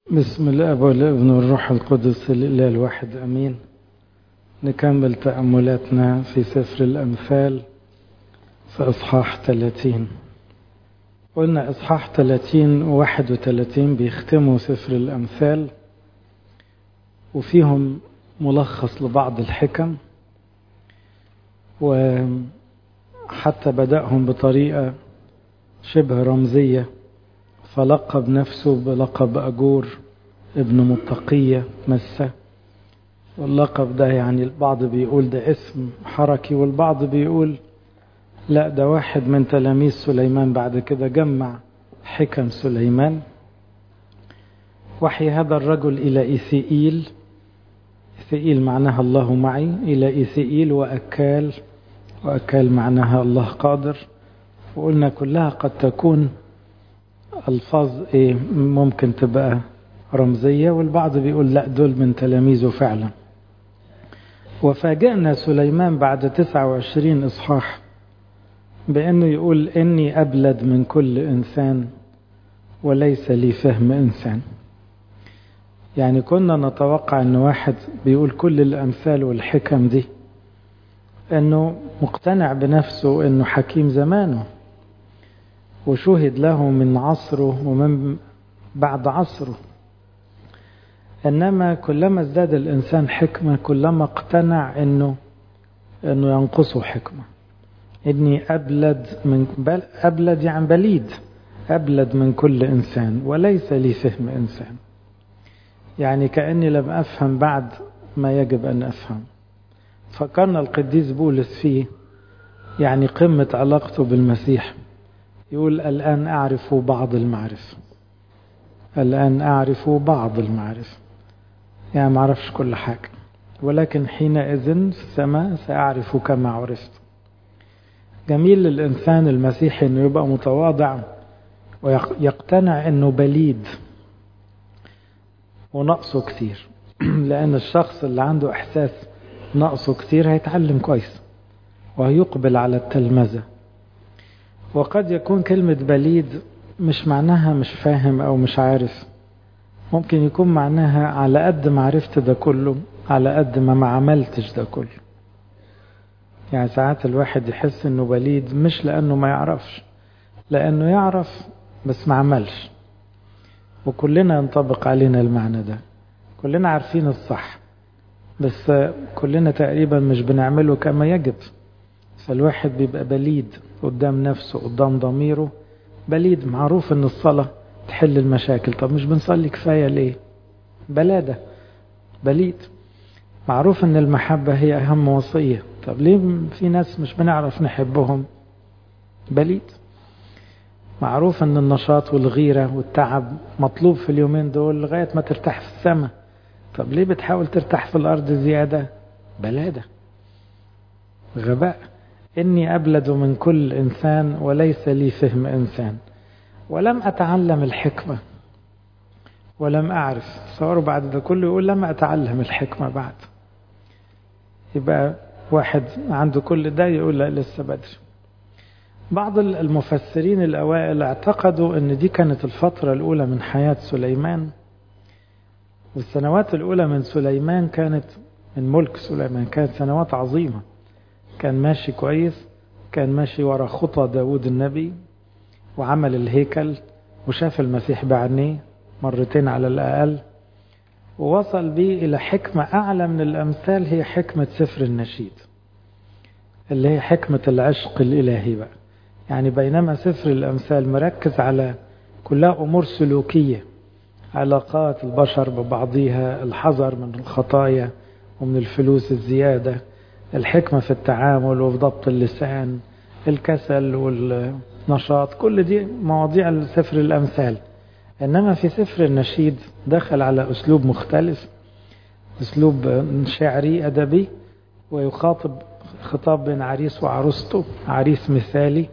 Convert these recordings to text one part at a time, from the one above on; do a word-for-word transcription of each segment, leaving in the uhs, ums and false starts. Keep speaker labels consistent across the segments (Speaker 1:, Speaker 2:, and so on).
Speaker 1: بسم الاب والابن والروح القدس الاله الواحد امين. نكمل تأملاتنا في سفر الامثال في اصحاح ثلاثين. قلنا اصحاح ثلاثين وواحد وثلاثين بيختموا سفر الامثال وفيهم ملخص لبعض الحكم، وحتى بدأهم بطريقة شبه رمزية، فلقب نفسه بلقب أجور ابن متقية مسة. واللقب ده يعني البعض بيقول ده اسم حركي، والبعض بيقول لا ده واحد من تلاميذ سليمان بعد كده جمع حكم سليمان. وحي هذا الرجل إلى إيثيئيل، إيثيئيل معناها الله معي، إلى إيثيئيل وأكال، وأكال معناها الله قادر. وقلنا كلها قد تكون الفاظ ايه ممكن تبقى رمزية، والبعض بيقول لا دول من تلاميذه فعلا. وفاجئنا سليمان بعد تسعة وعشرين إصحاح بأنه يقول إني أبلد من كل إنسان وليس لي فهم إنسان. يعني كنا نتوقع أن واحد بيقول كل الأمثال والحكم دي أنه مقتنع بنفسه أنه حكيم زمانه، وشهد له من عصره ومن بعد عصره. إنما كلما ازداد الإنسان حكمة كلما اقتنع إنه إنه ينقصه حكمة. إني أبلد من بل أبلد يعني بليد، أبلد من كل إنسان وليس لي فهم إنسان. يعني كأني لم أفهم بعد ما يجب أن أفهم. فكرنا القديس بولس فيه يعني قمة علاقته بالمسيح، يقول الآن أعرف بعض المعرفة، الآن أعرف بعض المعرفة، يعني ما أعرفش كل حاجة، ولكن حينئذ في السماء سأعرف كما عرفت. جميل للإنسان المسيحي أنه يبقى متواضع ويقتنع أنه بليد ونقصه كثير. لأن الشخص اللي عنده إحساس نقصه كثير هيتعلم كويس وهيقبل على التلمذة. وقد يكون كلمة بليد مش معناها مش فاهم أو مش عارف، ممكن يكون معناها على قد ما عرفت ده كله على قد ما ما عملتش ده كله. يعني ساعات الواحد يحس انه بليد مش لأنه ما يعرفش، لأنه يعرف بس ما عملش. وكلنا ينطبق علينا المعنى ده، كلنا عارفين الصح بس كلنا تقريبا مش بنعمله كما يجب. فالواحد بيبقى بليد قدام نفسه قدام ضميره. بليد معروف ان الصلاة تحل المشاكل، طب مش بنصلي كفاية ليه؟ بلادة بليد. معروف ان المحبة هي اهم وصية، طب ليه في ناس مش بنعرف نحبهم؟ بليد. معروف ان النشاط والغيرة والتعب مطلوب في اليومين دول لغاية ما ترتاح في السماء، طب ليه بتحاول ترتاح في الارض زيادة؟ بلادة، غباء. إني أبلد من كل إنسان وليس لي فهم إنسان، ولم أتعلم الحكمة ولم أعرف. صوروا بعد ده كله يقول لم أتعلم الحكمة بعد. يبقى واحد عنده كل ده يقول لا لسه بدري. بعض المفسرين الأوائل اعتقدوا أن دي كانت الفترة الأولى من حياة سليمان، والسنوات الأولى من سليمان كانت من ملك سليمان كانت سنوات عظيمة. كان ماشي كويس، كان ماشي ورا خطى داود النبي، وعمل الهيكل، وشاف المسيح بعينيه مرتين على الأقل، ووصل به إلى حكمة أعلى من الأمثال، هي حكمة سفر النشيد اللي هي حكمة العشق الإلهي بقى. يعني بينما سفر الأمثال مركز على كلها أمور سلوكية، علاقات البشر ببعضها، الحذر من الخطايا ومن الفلوس الزيادة، الحكمة في التعامل وفي ضبط اللسان، الكسل والنشاط، كل دي مواضيع سفر الأمثال. إنما في سفر النشيد دخل على أسلوب مختلف، أسلوب شعري أدبي، ويخاطب خطاب بين عريس وعروسته، عريس مثالي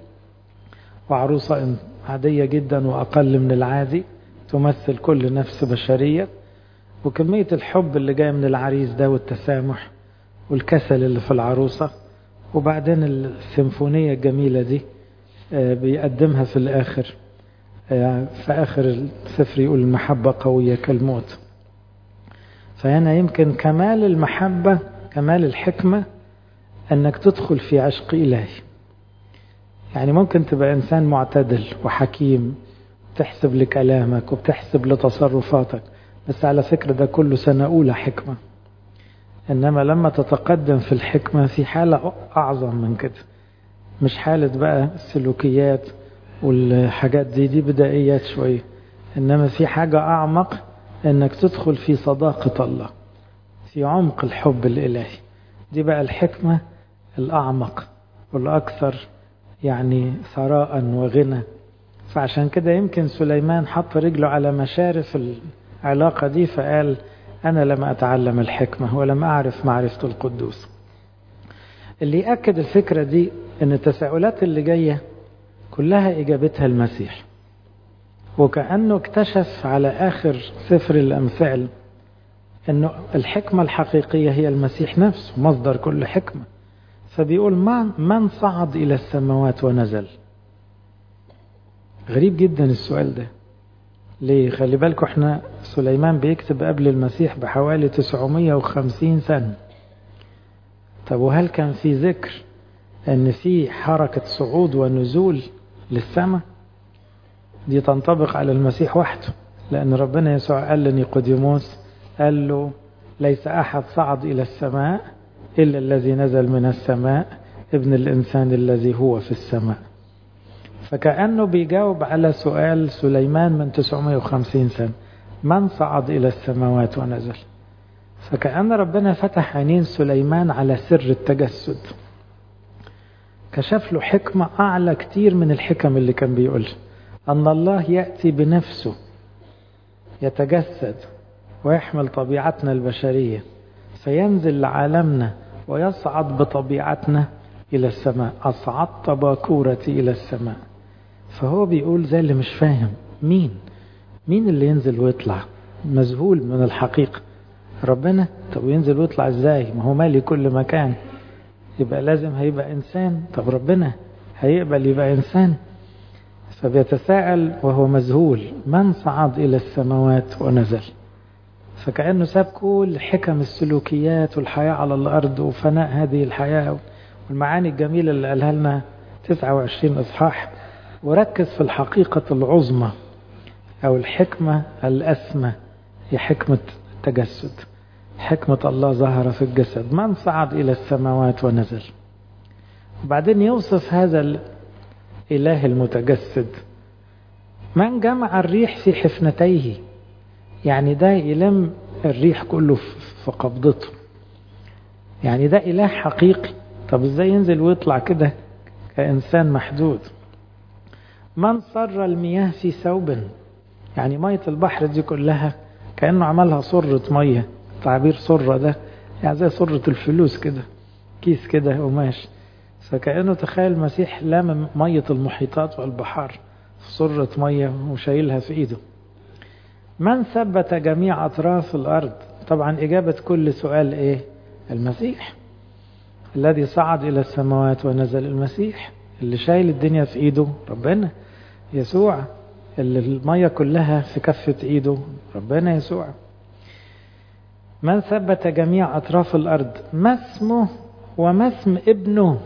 Speaker 1: وعروسة عادية جدا وأقل من العادي تمثل كل نفس بشرية. وكمية الحب اللي جاي من العريس ده والتسامح والكسل اللي في العروسة، وبعدين السيمفونية الجميلة دي بيقدمها في الآخر في آخر السفر يقول المحبة قوية كالموت. فهنا يمكن كمال المحبة كمال الحكمة أنك تدخل في عشق إلهي. يعني ممكن تبقى إنسان معتدل وحكيم، بتحسب لكلامك وبتحسب لتصرفاتك، بس على فكرة ده كله سنة أولى حكمة. إنما لما تتقدم في الحكمة في حالة أعظم من كده، مش حالة بقى السلوكيات والحاجات دي دي بدائيات شوية، إنما في حاجة أعمق، إنك تدخل في صداقة الله، في عمق الحب الإلهي. دي بقى الحكمة الأعمق والأكثر يعني ثراء وغنى. فعشان كده يمكن سليمان حط رجله على مشارف العلاقة دي، فقال أنا لم أتعلم الحكمة ولم أعرف معرفة القدوس. اللي يأكد الفكرة دي أن التساؤلات اللي جاية كلها إجابتها المسيح، وكأنه اكتشف على آخر سفر الأمثال أنه الحكمة الحقيقية هي المسيح نفسه مصدر كل حكمة. فبيقول من, من صعد إلى السماوات ونزل. غريب جدا السؤال ده. ليه؟ خلي بالكم احنا سليمان بيكتب قبل المسيح بحوالي تسعمية وخمسين سنة. طب وهل كان في ذكر ان في حركة صعود ونزول للسماء؟ دي تنطبق على المسيح وحده، لأن ربنا يسوع قال لنيقوديموس، قال له ليس أحد صعد إلى السماء إلا الذي نزل من السماء، ابن الإنسان الذي هو في السماء. فكأنه بيجاوب على سؤال سليمان من تسعمية وخمسين سنة، من صعد إلى السماوات ونزل. فكأن ربنا فتح عينين سليمان على سر التجسد، كشف له حكمة أعلى كتير من الحكم اللي كان بيقول، أن الله يأتي بنفسه يتجسد ويحمل طبيعتنا البشرية، فينزل لعالمنا ويصعد بطبيعتنا إلى السماء. أصعدت باكورتي إلى السماء. فهو بيقول زي اللي مش فاهم، مين مين اللي ينزل ويطلع؟ مذهول من الحقيقة. ربنا؟ طب ينزل ويطلع ازاي؟ ما هو مالي كل مكان، يبقى لازم هيبقى إنسان. طب ربنا هيقبل يبقى إنسان؟ فبيتساءل وهو مذهول، من صعد إلى السماوات ونزل؟ فكأنه ساب كل حكم السلوكيات والحياة على الأرض وفناء هذه الحياة والمعاني الجميلة اللي قالها لنا تسعة وعشرين إصحاح، وركز في الحقيقة العظمى أو الحكمة الأسمى، هي حكمة التجسد. حكمة الله ظهر في الجسد، من صعد إلى السماوات ونزل. وبعدين يوصف هذا الإله المتجسد، من جمع الريح في حفنتيه، يعني ده يلم الريح كله في قبضته، يعني ده إله حقيقي. طب ازاي ينزل ويطلع كده كإنسان محدود؟ من صر المياه في ثوب، يعني مية البحر دي كلها كأنه عملها صرة مية. تعبير صرة ده يعني زي صرة الفلوس كده، كيس كده قماش. فكأنه تخيل المسيح لام مية المحيطات والبحار في صرة مية وشايلها في ايده. من ثبت جميع أطراف الأرض. طبعا إجابة كل سؤال إيه؟ المسيح. الذي صعد إلى السماوات ونزل، المسيح. اللي شايل الدنيا في إيده ربنا يسوع. اللي المية كلها في كفة إيده ربنا يسوع. من ثبت جميع أطراف الأرض، ما اسمه وما اسم ابنه.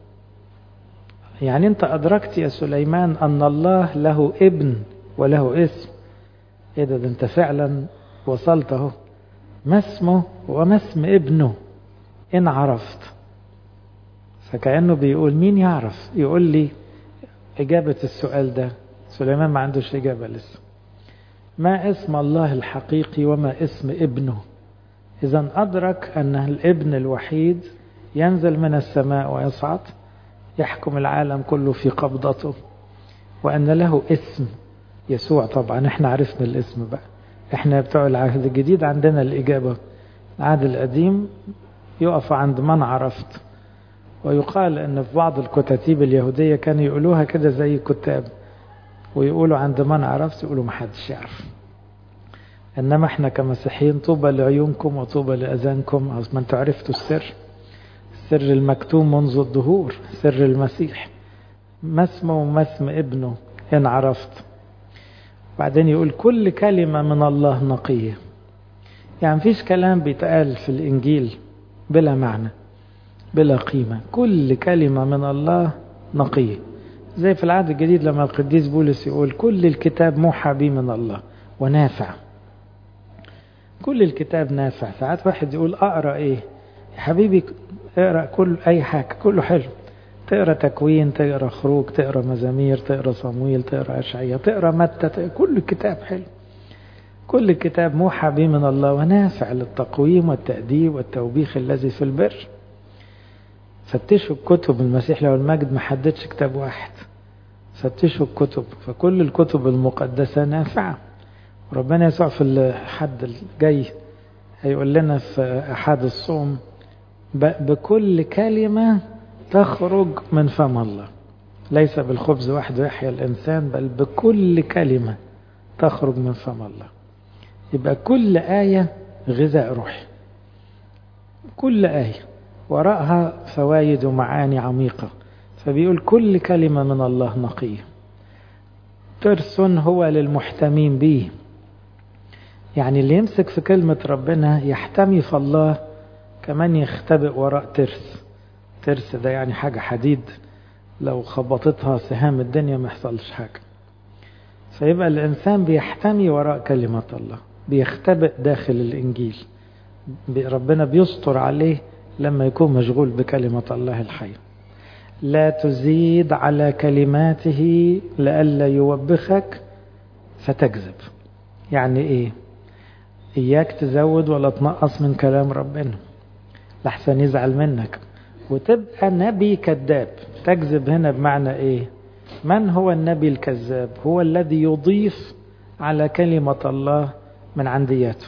Speaker 1: يعني أنت أدركت يا سليمان أن الله له ابن وله اسم. إيه ده, ده أنت فعلا وصلت اهو. ما اسمه وما اسم ابنه إن عرفت. فكأنه بيقول مين يعرف يقول لي إجابة السؤال ده. سليمان ما عندوش إجابة لسه. ما اسم الله الحقيقي وما اسم ابنه. إذن أدرك أن الابن الوحيد ينزل من السماء ويصعد يحكم العالم كله في قبضته، وأن له اسم يسوع. طبعا احنا عرفنا الاسم بقى، احنا بتوع العهد الجديد عندنا الإجابة. العهد القديم يقف عند من عرفت. ويقال أن في بعض الكتاتيب اليهودية كانوا يقولوها كده زي كتاب، ويقولوا عند من عرفت يقولوا محدش يعرف. إنما احنا كمسيحيين طوبى لعيونكم وطوبى لأذانكم، ما انتوا عرفتوا السر، السر المكتوم منذ الظهور، سر المسيح. ما اسمه وما اسم ابنه إن عرفت. بعدين يقول كل كلمة من الله نقية. يعني مفيش كلام بيتقال في الإنجيل بلا معنى بلا قيمة، كل كلمة من الله نقية. زي في العهد الجديد لما القديس بولس يقول كل الكتاب موحى به من الله ونافع. كل الكتاب نافع. ساعات واحد يقول أقرأ إيه؟ يا حبيبي اقرأ كل أي حاجة، كله حلو. تقرأ تكوين، تقرأ خروج، تقرأ مزامير، تقرأ صمويل، تقرأ أشعياء، تقرأ متى، تقرأ كل الكتاب حلو. كل الكتاب موحى به من الله ونافع للتقويم والتأديب والتوبيخ الذي في البر. فتشوا الكتب. المسيح له المجد ما حددش كتاب واحد، فتشوا الكتب، فكل الكتب المقدسة نافعة. ربنا يسوع في الحد الجاي هيقول لنا في أحد الصوم بكل كلمة تخرج من فم الله، ليس بالخبز وحده يحيى الإنسان بل بكل كلمة تخرج من فم الله. يبقى كل آية غذاء روحي، كل آية وراءها فوائد ومعاني عميقة. فبيقول كل كلمة من الله نقية. ترس هو للمحتمين به، يعني اللي يمسك في كلمة ربنا يحتمي في الله كمان يختبئ وراء ترس. ترس ده يعني حاجة حديد لو خبطتها سهام الدنيا ما يحصلش حاجة. فيبقى الإنسان بيحتمي وراء كلمة الله، بيختبئ داخل الإنجيل. ربنا بيستر عليه لما يكون مشغول بكلمة الله الحي. لا تزيد على كلماته لئلا يوبخك فتكذب. يعني ايه؟ اياك تزود ولا تنقص من كلام ربنا لحسن يزعل منك وتبقى نبي كذاب. تكذب هنا بمعنى ايه؟ من هو النبي الكذاب؟ هو الذي يضيف على كلمة الله من عندياته.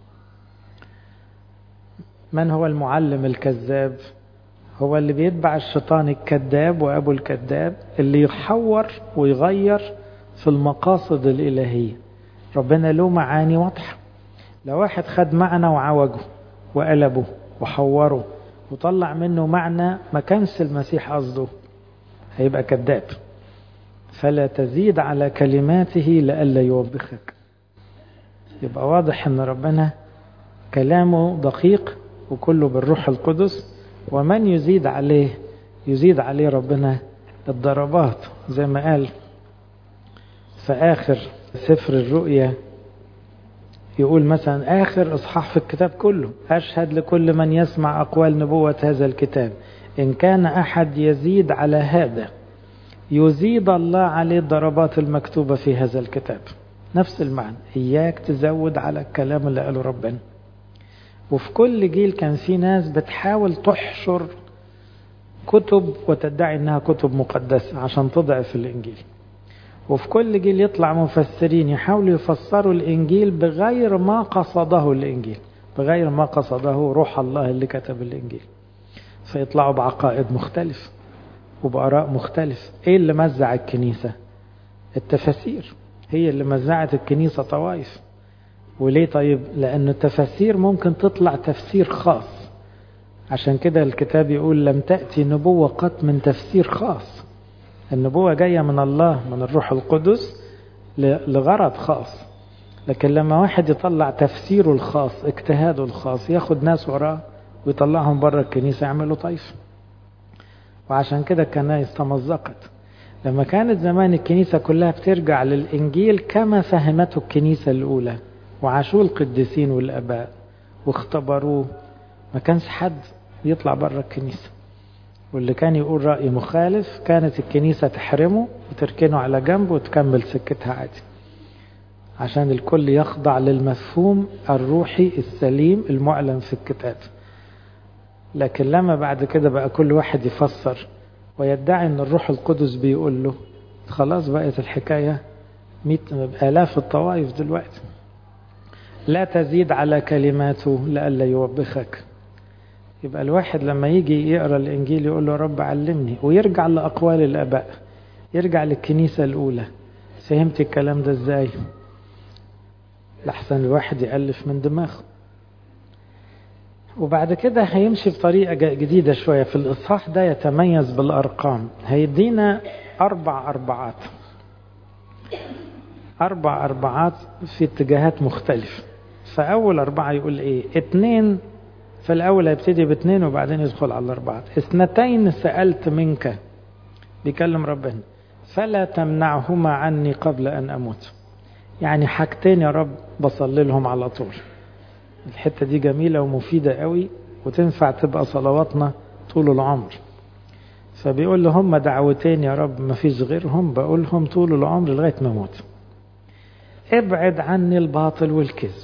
Speaker 1: من هو المعلم الكذاب؟ هو اللي بيتبع الشيطان الكذاب وأبو الكذاب اللي يحور ويغير في المقاصد الإلهية. ربنا له معاني واضحة. لو واحد خد معنى وعوجه وقلبه وحوره وطلع منه معنى ما كانش المسيح قصده هيبقى كذاب. فلا تزيد على كلماته لئلا يوبخك. يبقى واضح ان ربنا كلامه دقيق وكله بالروح القدس، ومن يزيد عليه يزيد عليه ربنا الضربات. زي ما قال في آخر سفر الرؤيا، يقول مثلا آخر إصحاح في الكتاب كله: أشهد لكل من يسمع أقوال نبوة هذا الكتاب إن كان أحد يزيد على هذا يزيد الله عليه الضربات المكتوبة في هذا الكتاب. نفس المعنى، إياك تزود على الكلام اللي قاله ربنا. وفي كل جيل كان في ناس بتحاول تحشر كتب وتدعي انها كتب مقدسة عشان تضعف الانجيل. وفي كل جيل يطلع مفسرين يحاولوا يفسروا الانجيل بغير ما قصده الانجيل، بغير ما قصده روح الله اللي كتب الانجيل. فيطلعوا بعقائد مختلفة وبآراء مختلفة. ايه اللي مزع الكنيسة؟ التفاسير هي اللي مزعت الكنيسة طوائف. وليه؟ طيب لأن التفاسير ممكن تطلع تفسير خاص. عشان كده الكتاب يقول لم تأتي نبوة قط من تفسير خاص. النبوة جاية من الله من الروح القدس لغرض خاص. لكن لما واحد يطلع تفسيره الخاص اجتهاده الخاص ياخد ناس وراه ويطلعهم بره الكنيسة يعملوا طيف. وعشان كده الكنائس تمزقت. لما كانت زمان الكنيسة كلها بترجع للإنجيل كما فهمته الكنيسة الأولى وعاشوا القديسين والآباء واختبروه، ما كانش حد يطلع بره الكنيسة. واللي كان يقول رأي مخالف كانت الكنيسة تحرمه وتركنه على جنب وتكمل سكتها عادي، عشان الكل يخضع للمفهوم الروحي السليم المعلن في الكتاب. لكن لما بعد كده بقى كل واحد يفسر ويدعي ان الروح القدس بيقول له، خلاص بقت الحكاية مئة آلاف الطوائف دلوقتي. لا تزيد على كلماته لئلا يوبخك. يبقى الواحد لما يجي يقرأ الإنجيل يقول له رب علمني، ويرجع لأقوال الآباء، يرجع للكنيسة الأولى. فهمت الكلام ده ازاي؟ لحسن الواحد يألف من دماغه. وبعد كده هيمشي بطريقة جديدة شوية في الإصحاح ده، يتميز بالأرقام. هيدينا أربع أربعات. أربع أربعات في اتجاهات مختلفة. فأول أربعة يقول إيه؟ اتنين، فالأول هيبتدي باتنين وبعدين يدخل على الأربعات. اثنتين سألت منك، بيكلم ربنا، فلا تمنعهما عني قبل أن أموت. يعني حاجتين يا رب بصلي لهم على طول. الحتة دي جميلة ومفيدة قوي وتنفع تبقى صلواتنا طول العمر. فبيقول له هم دعوتين يا رب ما فيش غيرهم بقولهم طول العمر لغاية ما اموت. ابعد عني الباطل والكذب.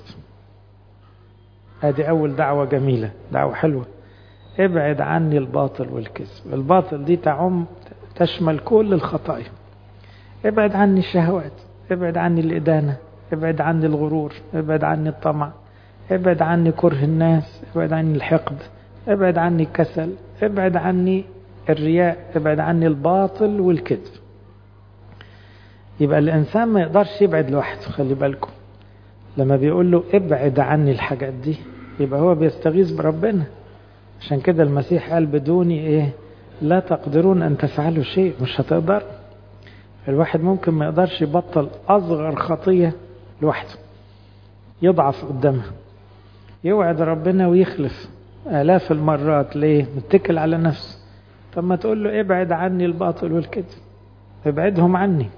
Speaker 1: ادي اول دعوة جميلة، دعوة حلوة. ابعد عني الباطل والكذب. الباطل دي تعم تشمل كل الخطايا. ابعد عني الشهوات، ابعد عني الإدانة، ابعد عني الغرور، ابعد عني الطمع، ابعد عني كره الناس، ابعد عني الحقد، ابعد عني الكسل، ابعد عني الرياء، ابعد عني الباطل والكذب. يبقى الإنسان ما يقدرش يبعد لوحده. خلي بالكم لما بيقول له ابعد عني الحاجات دي يبقى هو بيستغيث بربنا. عشان كده المسيح قال بدوني ايه لا تقدرون ان تفعلوا شيء. مش هتقدر. الواحد ممكن ما يقدرش يبطل اصغر خطية لوحده، يضعف قدامها، يوعد ربنا ويخلف آلاف المرات. ليه؟ متكل على نفسه. طب ما تقول له ابعد عني الباطل والكذب، ابعدهم عني.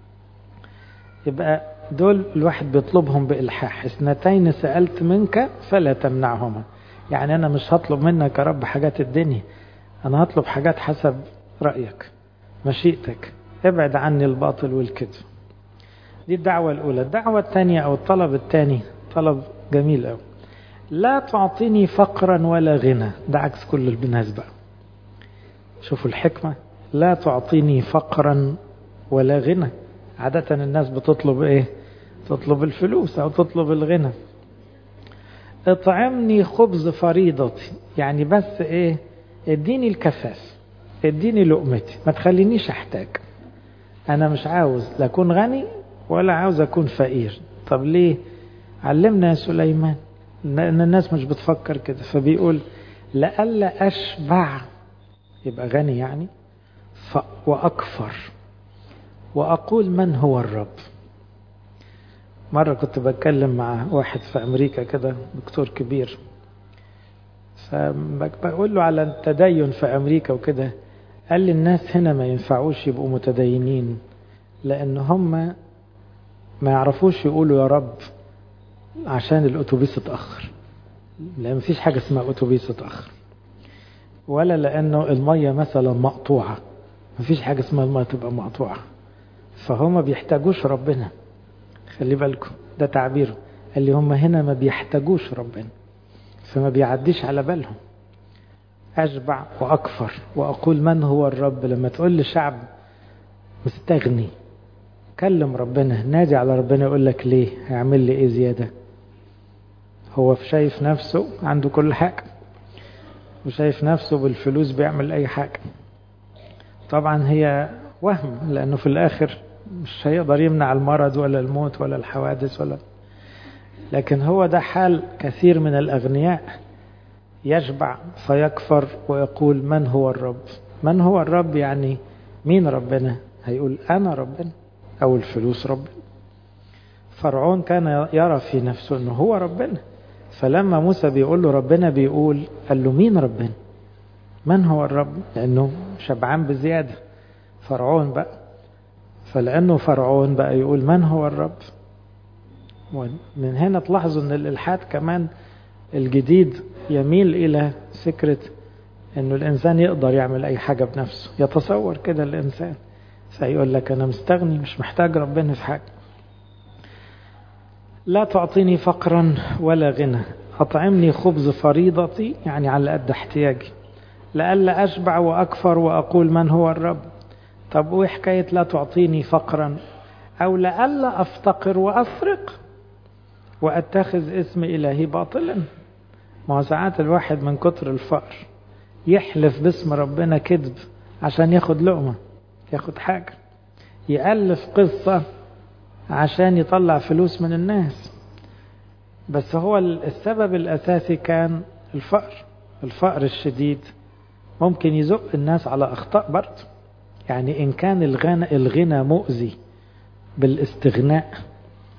Speaker 1: يبقى دول الواحد بيطلبهم بإلحاح. اثنتين سألت منك فلا تمنعهما. يعني أنا مش هطلب منك يا رب حاجات الدنيا، أنا هطلب حاجات حسب رأيك مشيئتك. ابعد عني الباطل والكذب. دي الدعوة الأولى. الدعوة الثانية أو الطلب الثاني طلب جميل أوي. لا تعطيني فقرا ولا غنى. ده عكس كل الناس بقى. شوفوا الحكمة. لا تعطيني فقرا ولا غنى. عادة الناس بتطلب ايه؟ تطلب الفلوس او تطلب الغنى. اطعمني خبز فريضتي. يعني بس ايه؟ اديني الكفاف، اديني لقمتي، ما تخلينيش احتاج. انا مش عاوز لا اكون غني ولا عاوز اكون فقير. طب ليه؟ علمنا يا سليمان ان الناس مش بتفكر كده. فبيقول لألا اشبع، يبقى غني يعني، واكفر وأقول من هو الرب. مرة كنت بتكلم مع واحد في أمريكا كده، دكتور كبير، فبقول له على التدين في أمريكا وكده. قال لي الناس هنا ما ينفعوش يبقوا متدينين لأن هم ما يعرفوش يقولوا يا رب عشان الأتوبيس اتأخر، لأن مفيش حاجة اسمها أتوبيس اتأخر، ولا لأنه المية مثلا مقطوعة، مفيش حاجة اسمها المية تبقى مقطوعة. فهم بيحتاجوش ربنا. خلي بالكم ده تعبيره. قال لي هم هنا ما بيحتاجوش ربنا، فما بيعديش على بالهم. أشبع وأكفر وأقول من هو الرب. لما تقول لشعب مستغني كلم ربنا، نادي على ربنا، يقول لك ليه؟ هيعمل لي ايه زيادة؟ هو شايف نفسه عنده كل حاجة وشايف نفسه بالفلوس بيعمل أي حاجة. طبعا هي وهم، لأنه في الآخر مش هيقدر يمنع المرض ولا الموت ولا الحوادث ولا. لكن هو ده حال كثير من الأغنياء. يشبع فيكفر ويقول من هو الرب. من هو الرب يعني مين ربنا؟ هيقول أنا ربنا أو الفلوس ربنا. فرعون كان يرى في نفسه أنه هو ربنا. فلما موسى بيقول له ربنا بيقول، قال له مين ربنا؟ من هو الرب؟ لأنه شبعان بزيادة. فرعون بقى. فلأنه فرعون بقى يقول من هو الرب. ومن هنا تلاحظوا أن الإلحاد كمان الجديد يميل إلى فكرة أنه الإنسان يقدر يعمل أي حاجة بنفسه. يتصور كده الإنسان فيقول لك أنا مستغني مش محتاج ربنا في حاجة. لا تعطيني فقرا ولا غنى. أطعمني خبز فريضتي، يعني على قد احتياجي، لألا أشبع وأكفر وأقول من هو الرب. طب وإيه حكاية لا تعطيني فقرا؟ أو لألا أفتقر وأسرق وأتخذ اسم إلهي باطلا. ما هو ساعات الواحد من كتر الفقر يحلف باسم ربنا كذب عشان ياخد لقمة، ياخد حاجة، يألف قصة عشان يطلع فلوس من الناس. بس هو السبب الأساسي كان الفقر. الفقر الشديد ممكن يزق الناس على أخطاء برضه. يعني إن كان الغنى, الغنى مؤذي بالاستغناء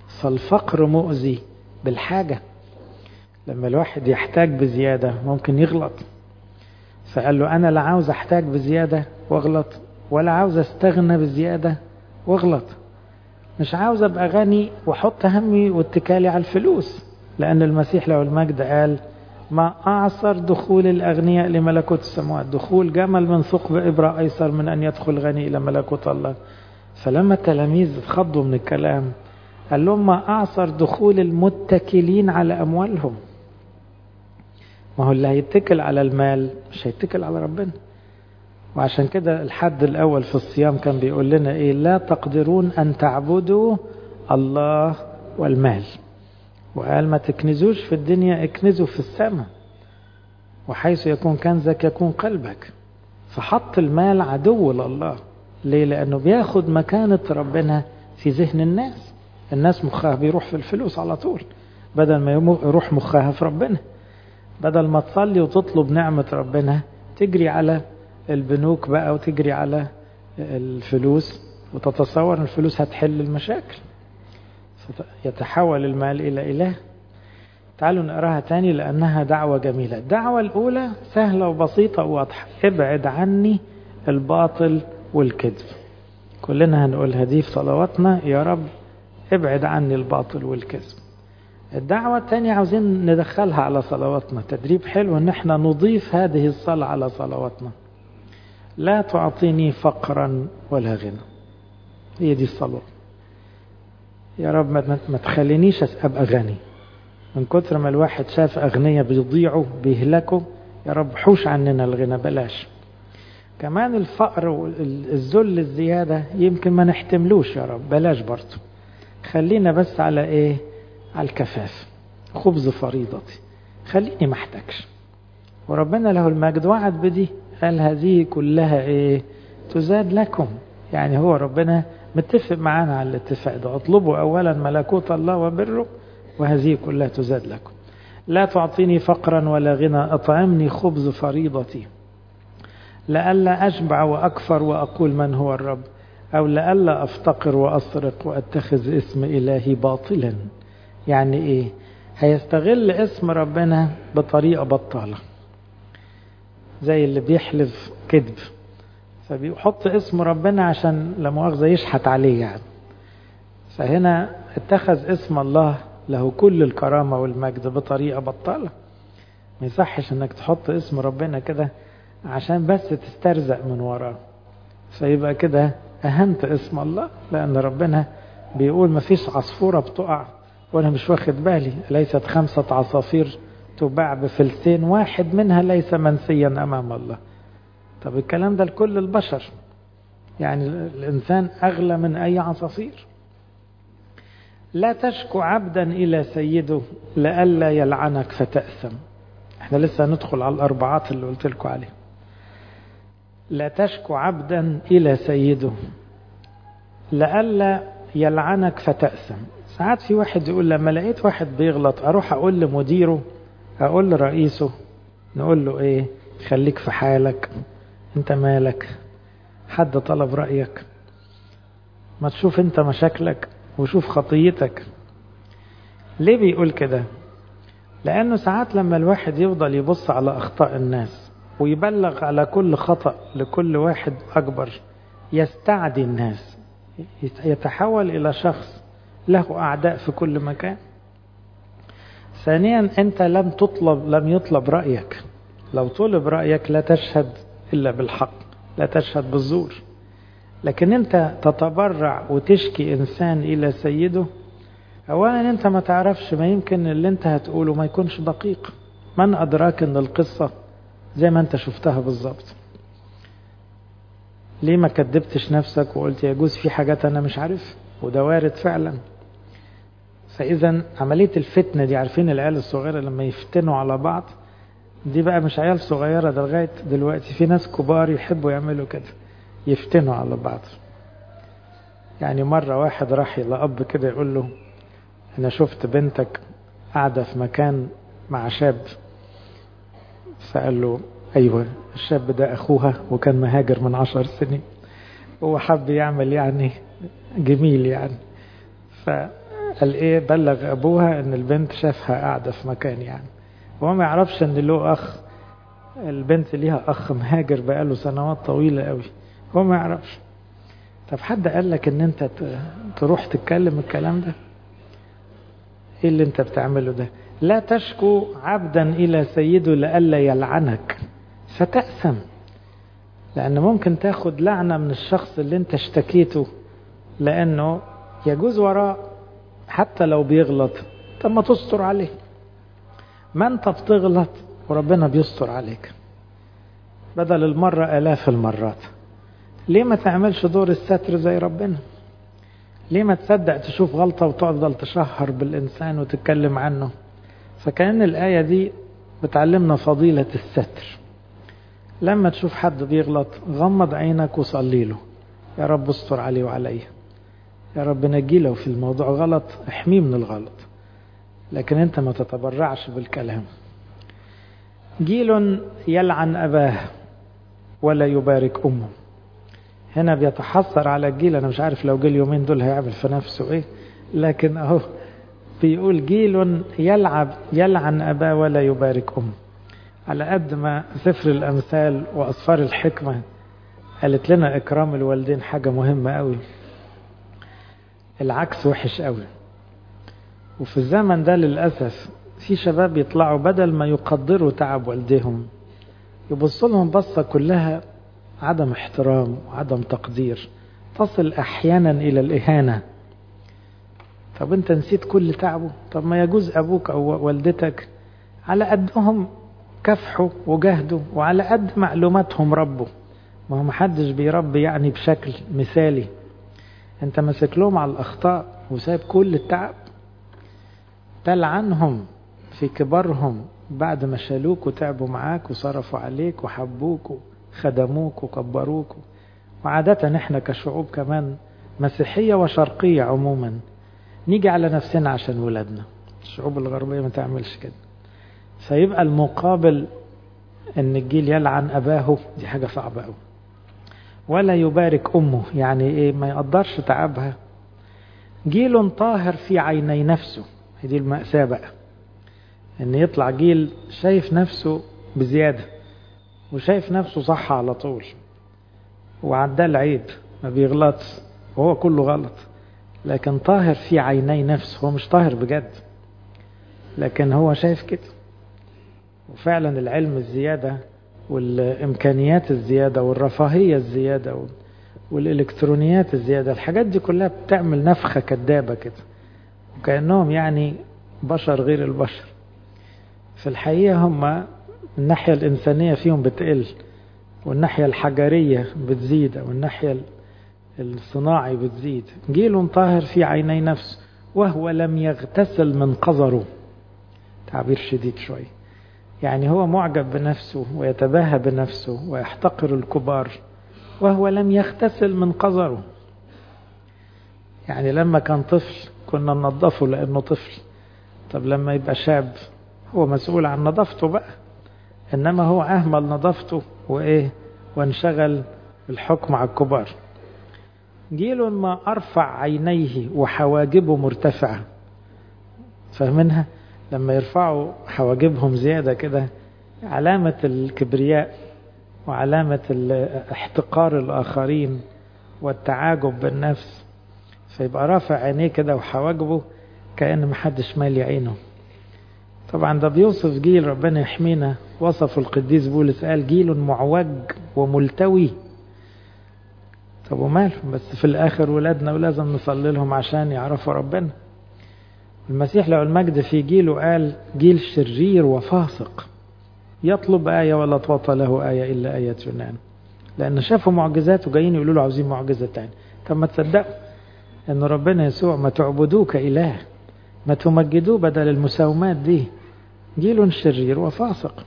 Speaker 1: فالفقر مؤذي بالحاجة، لما الواحد يحتاج بزيادة ممكن يغلط. فقال له أنا لا عاوز أحتاج بزيادة واغلط، ولا عاوز أستغنى بزيادة واغلط. مش عاوز أبقى غني وحط همي واتكالي على الفلوس، لأن المسيح له المجد قال ما أعصر دخول الأغنياء لملكوت السماوات، دخول جمل من ثقب إبرة أيسر من أن يدخل غني إلى ملكوت الله. فلما التلاميذ اتخضوا من الكلام قال لهم ما أعصر دخول المتكلين على أموالهم. ما هو اللي هيتكل على المال مش هيتكل على ربنا. وعشان كده الحد الأول في الصيام كان بيقول لنا إيه؟ لا تقدرون أن تعبدوا الله والمال. وقال ما تكنزوش في الدنيا، اكنزوا في السماء، وحيث يكون كنزك يكون قلبك. فحط المال عدو لله. ليه؟ لأنه بياخد مكانة ربنا في ذهن الناس. الناس مخها بيروح في الفلوس على طول، بدل ما يروح مخها في ربنا. بدل ما تصلي وتطلب نعمة ربنا تجري على البنوك بقى وتجري على الفلوس، وتتصور ان الفلوس هتحل المشاكل. يتحول المال إلى إله. تعالوا نقراها تاني لأنها دعوة جميلة. الدعوة الأولى سهلة وبسيطة وواضحة: ابعد عني الباطل والكذب. كلنا هنقولها دي في صلواتنا: يا رب ابعد عني الباطل والكذب. الدعوة الثانية عاوزين ندخلها على صلواتنا، تدريب حلو ان احنا نضيف هذه الصلاة على صلواتنا: لا تعطيني فقرا ولا غنى. هي دي الصلاة. يا رب ما تخلينيش ابقى غني. من كتر ما الواحد شاف اغنياء بيضيعوا بيهلكوا، يا رب حوش عننا الغنى، بلاش. كمان الفقر والذل الزيادة يمكن ما نحتملوش، يا رب بلاش برضه. خلينا بس على ايه؟ على الكفاف، خبز فريضتي، خليني ما احتاجش. وربنا له المجد وعد بدي، قال هذه كلها ايه؟ تزاد لكم. يعني هو ربنا متفق معانا على الاتفاق ده: اطلبوا اولا ملكوت الله وبره وهذه كلها تزاد لكم. لا تعطيني فقرا ولا غنى، اطعمني خبز فريضتي، لئلا اشبع واكفر واقول من هو الرب، او لئلا افتقر واسرق واتخذ اسم الهي باطلا. يعني ايه؟ هيستغل اسم ربنا بطريقة بطالة، زي اللي بيحلف كذب، فبيحط اسم ربنا عشان لا مؤاخذة يشحت عليه يعني. فهنا اتخذ اسم الله له كل الكرامة والمجد بطريقة بطالة. ما يصحش انك تحط اسم ربنا كده عشان بس تسترزق من وراه، فيبقى كده اهنت اسم الله. لان ربنا بيقول ما فيش عصفورة بتقع وانا مش واخد بالي، ليست خمسة عصافير تباع بفلسين واحد منها ليس منسيا امام الله. طب الكلام ده لكل البشر، يعني الانسان اغلى من اي عصافير. لا تشكو عبدا الى سيده لئلا يلعنك فتأثم. احنا لسه ندخل على الاربعات اللي قلت لكم عليه. لا تشكو عبدا الى سيده لئلا يلعنك فتأثم. ساعات في واحد يقول لما لقيت واحد بيغلط اروح اقول لمديره، اقول لرئيسه، نقول له ايه؟ خليك في حالك، انت مالك؟ حد طلب رأيك؟ ما تشوف انت مشاكلك وشوف خطيتك. ليه بيقول كده؟ لانه ساعات لما الواحد يفضل يبص على اخطاء الناس ويبلغ على كل خطأ لكل واحد اكبر، يستعدي الناس، يتحول الى شخص له اعداء في كل مكان. ثانيا انت لم تطلب لم يطلب رأيك. لو طلب رأيك لا تشهد الا بالحق، لا تشهد بالزور. لكن انت تتبرع وتشكي انسان الى سيده، اولا انت ما تعرفش، ما يمكن اللي انت هتقوله ما يكونش دقيق. من ادراك ان القصة زي ما انت شفتها بالظبط؟ ليه ما كدبتش نفسك وقلت يجوز في حاجات انا مش عارف؟ وده وارد فعلا. فاذا عملية الفتنة دي، عارفين العيال الصغيرة لما يفتنوا على بعض، دي بقى مش عيال صغيرة، ده لغاية دلوقتي في ناس كبار يحبوا يعملوا كده، يفتنوا على بعض. يعني مرة واحد راح لأب كده يقول له أنا شفت بنتك قاعدة في مكان مع شاب. فقال له أيوة، الشاب ده أخوها وكان مهاجر من عشر سنين. هو حب يعمل يعني جميل يعني. قال ايه بلغ ابوها ان البنت شافها قاعدة في مكان يعني، وهو ما يعرفش ان له اخ، البنت ليها اخ مهاجر بقاله سنوات طويلة قوي، هو ما يعرفش. طب حد قال لك ان انت تروح تتكلم الكلام ده؟ ايه اللي انت بتعمله ده؟ لا تشكو عبدا الى سيده لئلا يلعنك فتأثم، لان ممكن تاخد لعنة من الشخص اللي انت اشتكيته، لانه يجوز وراء حتى لو بيغلط، طب ما تستر عليه. ما انت بتغلط وربنا بيستر عليك بدل المرة آلاف المرات. ليه ما تعملش دور الستر زي ربنا؟ ليه ما تصدق تشوف غلطة وتفضل تشهر بالإنسان وتتكلم عنه؟ فكأن الآية دي بتعلمنا فضيلة الستر. لما تشوف حد بيغلط غمض عينك وصلي له، يا رب استر عليه وعليه، يا رب نجي له في الموضوع غلط، احميه من الغلط، لكن انت ما تتبرعش بالكلام. جيل يلعن أباه ولا يبارك أمه. هنا بيتحسر على الجيل، أنا مش عارف لو جيل يومين دول هيعمل في نفسه إيه، لكن أهو بيقول جيل يلعب يلعن أباه ولا يبارك أمه. على قد ما سفر الأمثال وأسفار الحكمة قالت لنا إكرام الوالدين حاجة مهمة قوي، العكس وحش قوي. وفي الزمن ده للأسف في شباب يطلعوا بدل ما يقدروا تعب والديهم يبصوا لهم بصة كلها عدم احترام وعدم تقدير، تصل أحيانا إلى الإهانة. طب أنت نسيت كل تعبه؟ طب ما يجوز أبوك أو والدتك على قدهم كفحوا وجهدوا وعلى قد معلوماتهم ربوا، ما هو محدش بيربي يعني بشكل مثالي. أنت مسك لهم على الأخطاء وسايب كل التعب؟ تلعنهم في كبرهم بعد ما شالوك وتعبوا معاك وصرفوا عليك وحبوك وخدموك وكبروك. وعادة احنا كشعوب كمان مسيحية وشرقية عموما نيجي على نفسنا عشان ولادنا، الشعوب الغربية ما تعملش كده. فيبقى المقابل ان الجيل يلعن أباه، دي حاجة صعبة قوي. ولا يبارك أمه، يعني ايه؟ ما يقدرش تعبها. جيل طاهر في عيني نفسه، دي المأساة بقى، ان يطلع جيل شايف نفسه بزيادة وشايف نفسه صح على طول وعدى العيب، ما بيغلطش وهو كله غلط، لكن طاهر في عيني نفسه. هو مش طاهر بجد لكن هو شايف كده. وفعلا العلم الزيادة والإمكانيات الزيادة والرفاهية الزيادة والإلكترونيات الزيادة، الحاجات دي كلها بتعمل نفخة كدابة كده، وكأنهم يعني بشر غير البشر. في الحقيقة هم الناحية الإنسانية فيهم بتقل، والناحية الحجرية بتزيد، والناحية الصناعي بتزيد. جيل طاهر في عيني نفسه وهو لم يغتسل من قذره، تعبير شديد شوي، يعني هو معجب بنفسه ويتباهى بنفسه ويحتقر الكبار وهو لم يغتسل من قذره. يعني لما كان طفل كنا ننظفه لأنه طفل، طب لما يبقى شاب هو مسؤول عن نظافته بقى، إنما هو أهمل نظافته وإيه وانشغل بالحكم على الكبار. جيل ما أرفع عينيه وحواجبه مرتفعة، فاهمينها؟ لما يرفعوا حواجبهم زيادة كده علامة الكبرياء وعلامة احتقار الآخرين والتعاجب بالنفس، فيبقى رافع عينيه كده وحواجبه كأن محدش مالي عينه. طبعا ده بيوصف جيل ربنا يحمينا، وصف القديس بولس قال جيل معوج وملتوي. طب وماله، بس في الآخر ولادنا ولازم نصلي لهم عشان يعرفوا ربنا. المسيح له المجد في جيله قال جيل شرير وفاسق يطلب آية ولا تعطى له آية إلا آية يونان، لأن شافوا معجزات وجايين يقولوا له عاوزين معجزة تاني. طب ما تصدقوا أن ربنا يسوع ما تعبدوه كإله، ما تمجدوه بدل المساومات دي. جيل شرير وفاسق.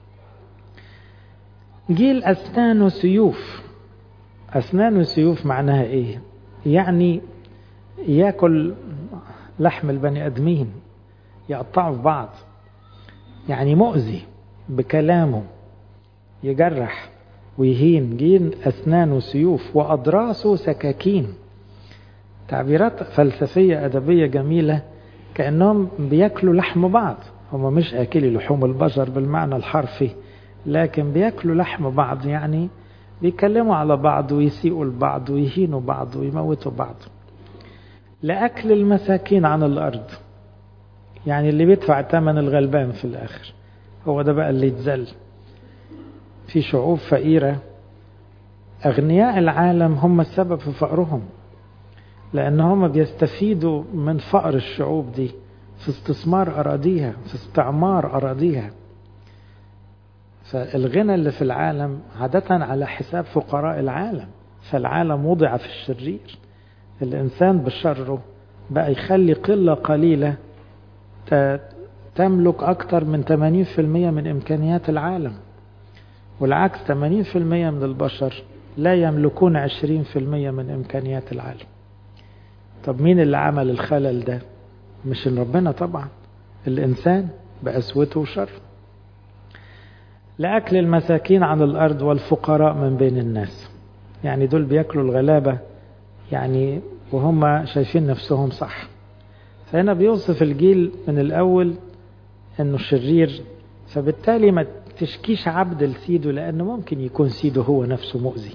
Speaker 1: جيل أسنان سيوف. أسنان سيوف معناها إيه؟ يعني يأكل لحم البني أدمين، يقطعوا في بعض، يعني مؤذي بكلامه، يجرح ويهين. جيل أسنان سيوف وأضراسه سكاكين. تعبيرات فلسفية أدبية جميلة، كأنهم بيأكلوا لحم بعض. هم مش أكلي لحوم البشر بالمعنى الحرفي، لكن بيأكلوا لحم بعض، يعني بيكلموا على بعض ويسيئوا لبعض ويهينوا بعض ويموتوا بعض. لأكل المساكين عن الأرض، يعني اللي بيدفع ثمن الغلبان في الآخر هو ده بقى اللي يتذل. في شعوب فقيرة أغنياء العالم هم السبب في فقرهم، لأن هم بيستفيدوا من فقر الشعوب دي في استثمار أراضيها، في استعمار أراضيها. فالغنى اللي في العالم عادة على حساب فقراء العالم. فالعالم وضع في الشرير، الإنسان بشره بقى يخلي قلة قليلة تملك أكثر من ثمانين بالمئة من إمكانيات العالم، والعكس ثمانين بالمئة من البشر لا يملكون عشرين بالمئة من إمكانيات العالم. طب مين اللي عمل الخلل ده؟ مش ربنا طبعا، الإنسان بقسوته وشر. لأكل المساكين عن الأرض والفقراء من بين الناس، يعني دول بيأكلوا الغلابة يعني وهم شايفين نفسهم صح. فهنا بيوصف الجيل من الأول أنه شرير، فبالتالي ما تشكيش عبد لسيده، لأنه ممكن يكون سيده هو نفسه مؤذي.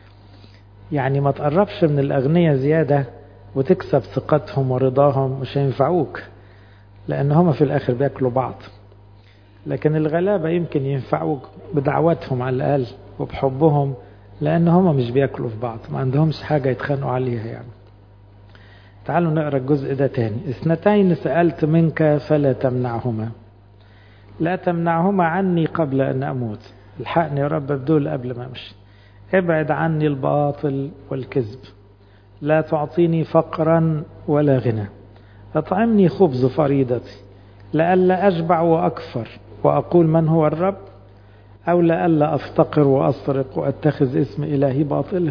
Speaker 1: يعني ما تقربش من الأغنياء زيادة وتكسب ثقتهم ورضاهم، مش هينفعوك، لأن هم في الآخر بيأكلوا بعض. لكن الغلابة يمكن ينفعوك بدعواتهم على الأقل وبحبهم، لأن هم مش بيأكلوا في بعض، ما عندهمش حاجة يتخانقوا عليها. يعني تعالوا نقرأ الجزء ده تاني. اثنتين سألت منك فلا تمنعهما، لا تمنعهما عني قبل أن أموت. الحقني يا رب بدول قبل ما أمشي. ابعد عني الباطل والكذب، لا تعطيني فقرا ولا غنى. أطعمني خبز فريضتي، لئلا أشبع وأكفر وأقول من هو الرب، أو لئلا أفتقر وأسرق وأتخذ اسم إلهي باطلا.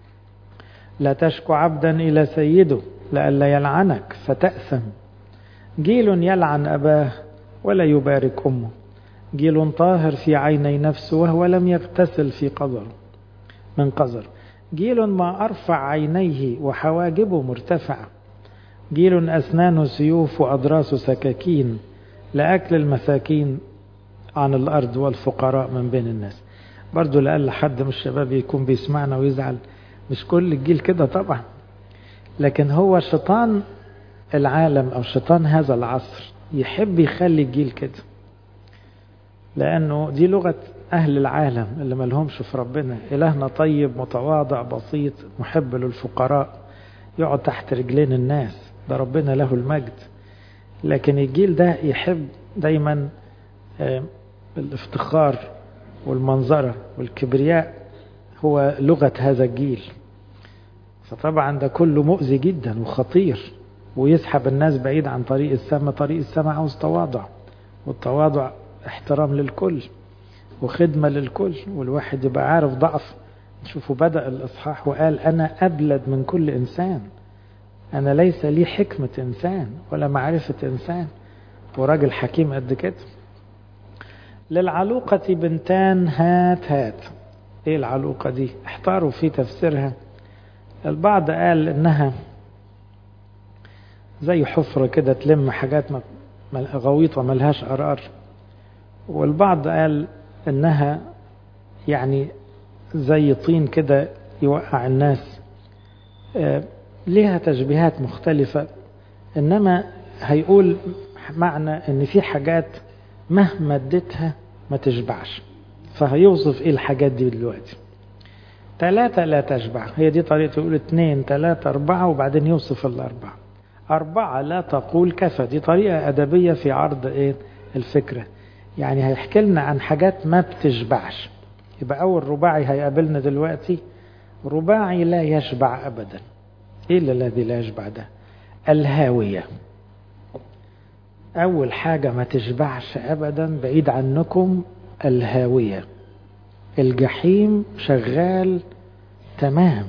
Speaker 1: لا تشكو عبدا إلى سيده، لئلا يلعنك فتأثم. جيل يلعن أباه ولا يبارك أمه، جيل طاهر في عيني نفسه وهو لم يغتسل في قذر من قذر. جيل ما أرفع عينيه وحواجبه مرتفعة، جيل أسنانه سيوف وأضراسه سكاكين، لأكل المساكين عن الأرض والفقراء من بين الناس. برضو لأقل حد من الشباب يكون بيسمعنا ويزعل، مش كل الجيل كده طبعا، لكن هو شيطان العالم أو شيطان هذا العصر يحب يخلي الجيل كده، لأنه دي لغة أهل العالم اللي ملهمش في ربنا. إلهنا طيب متواضع بسيط محب للفقراء، يقعد تحت رجلين الناس، ده ربنا له المجد. لكن الجيل ده يحب دايما الافتخار والمنظرة والكبرياء، هو لغة هذا الجيل. فطبعا ده كله مؤذي جدا وخطير، ويسحب الناس بعيد عن طريق السماء. طريق السماء عاوز تواضع، والتواضع احترام للكل وخدمة للكل، والواحد يبقى عارف ضعف. شوفوا بدأ الإصحاح وقال أنا أبلد من كل إنسان، أنا ليس لي حكمة إنسان ولا معرفة إنسان، وراجل حكيم قد كده. للعلوقة بنتان هات هات. إيه العلوقة دي؟ احتاروا في تفسيرها. البعض قال إنها زي حفرة كده تلم حاجات غويطة ملهاش قرار، والبعض قال إنها يعني زي طين كده يوقع الناس. آه ليها تشبيهات مختلفة، إنما هيقول معنى إن في حاجات مهما اديتها ما تشبعش. فهيوصف إيه الحاجات دي دلوقتي. ثلاثة لا تشبع، هي دي طريقة يقول اثنين ثلاثة أربعة وبعدين يوصف الأربعة. أربعة لا تقول كفى، دي طريقة أدبية في عرض إيه الفكرة. يعني هيحكي لنا عن حاجات ما بتشبعش. يبقى أول رباعي هيقابلنا دلوقتي، رباعي لا يشبع أبدا. إيه اللي الذي لا يشبع ده؟ الهاوية. أول حاجة ما تشبعش أبدا بعيد عنكم الهاوية. الجحيم شغال تمام،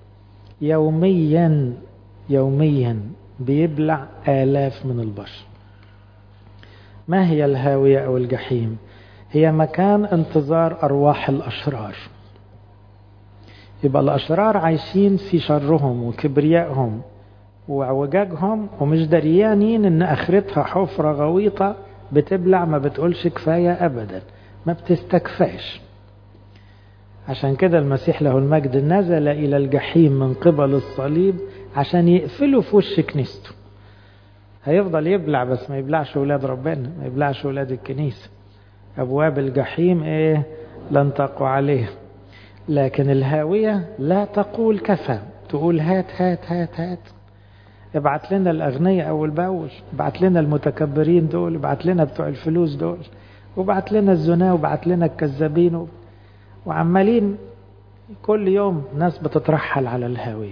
Speaker 1: يوميا يوميا بيبلع آلاف من البشر. ما هي الهاوية أو الجحيم؟ هي مكان انتظار أرواح الأشرار. يبقى الأشرار عايشين في شرهم وكبريائهم وعوجاجهم ومش دريانين ان اخرتها حفرة غويطة بتبلع، ما بتقولش كفاية ابدا، ما بتستكفاش. عشان كده المسيح له المجد نزل الى الجحيم من قبل الصليب عشان يقفلوا في وش كنيسته. هيفضل يبلع بس ما يبلعش ولاد ربنا، ما يبلعش ولاد الكنيسة. ابواب الجحيم ايه؟ لن تقوى عليه. لكن الهاوية لا تقول كفى، تقول هات هات هات هات. ابعت لنا الأغنياء أول بأول، ابعت لنا المتكبرين دول، ابعت لنا بتوع الفلوس دول، وابعت لنا الزنا، وابعت لنا الكذابين، وعمالين كل يوم ناس بتترحل على الهاوية.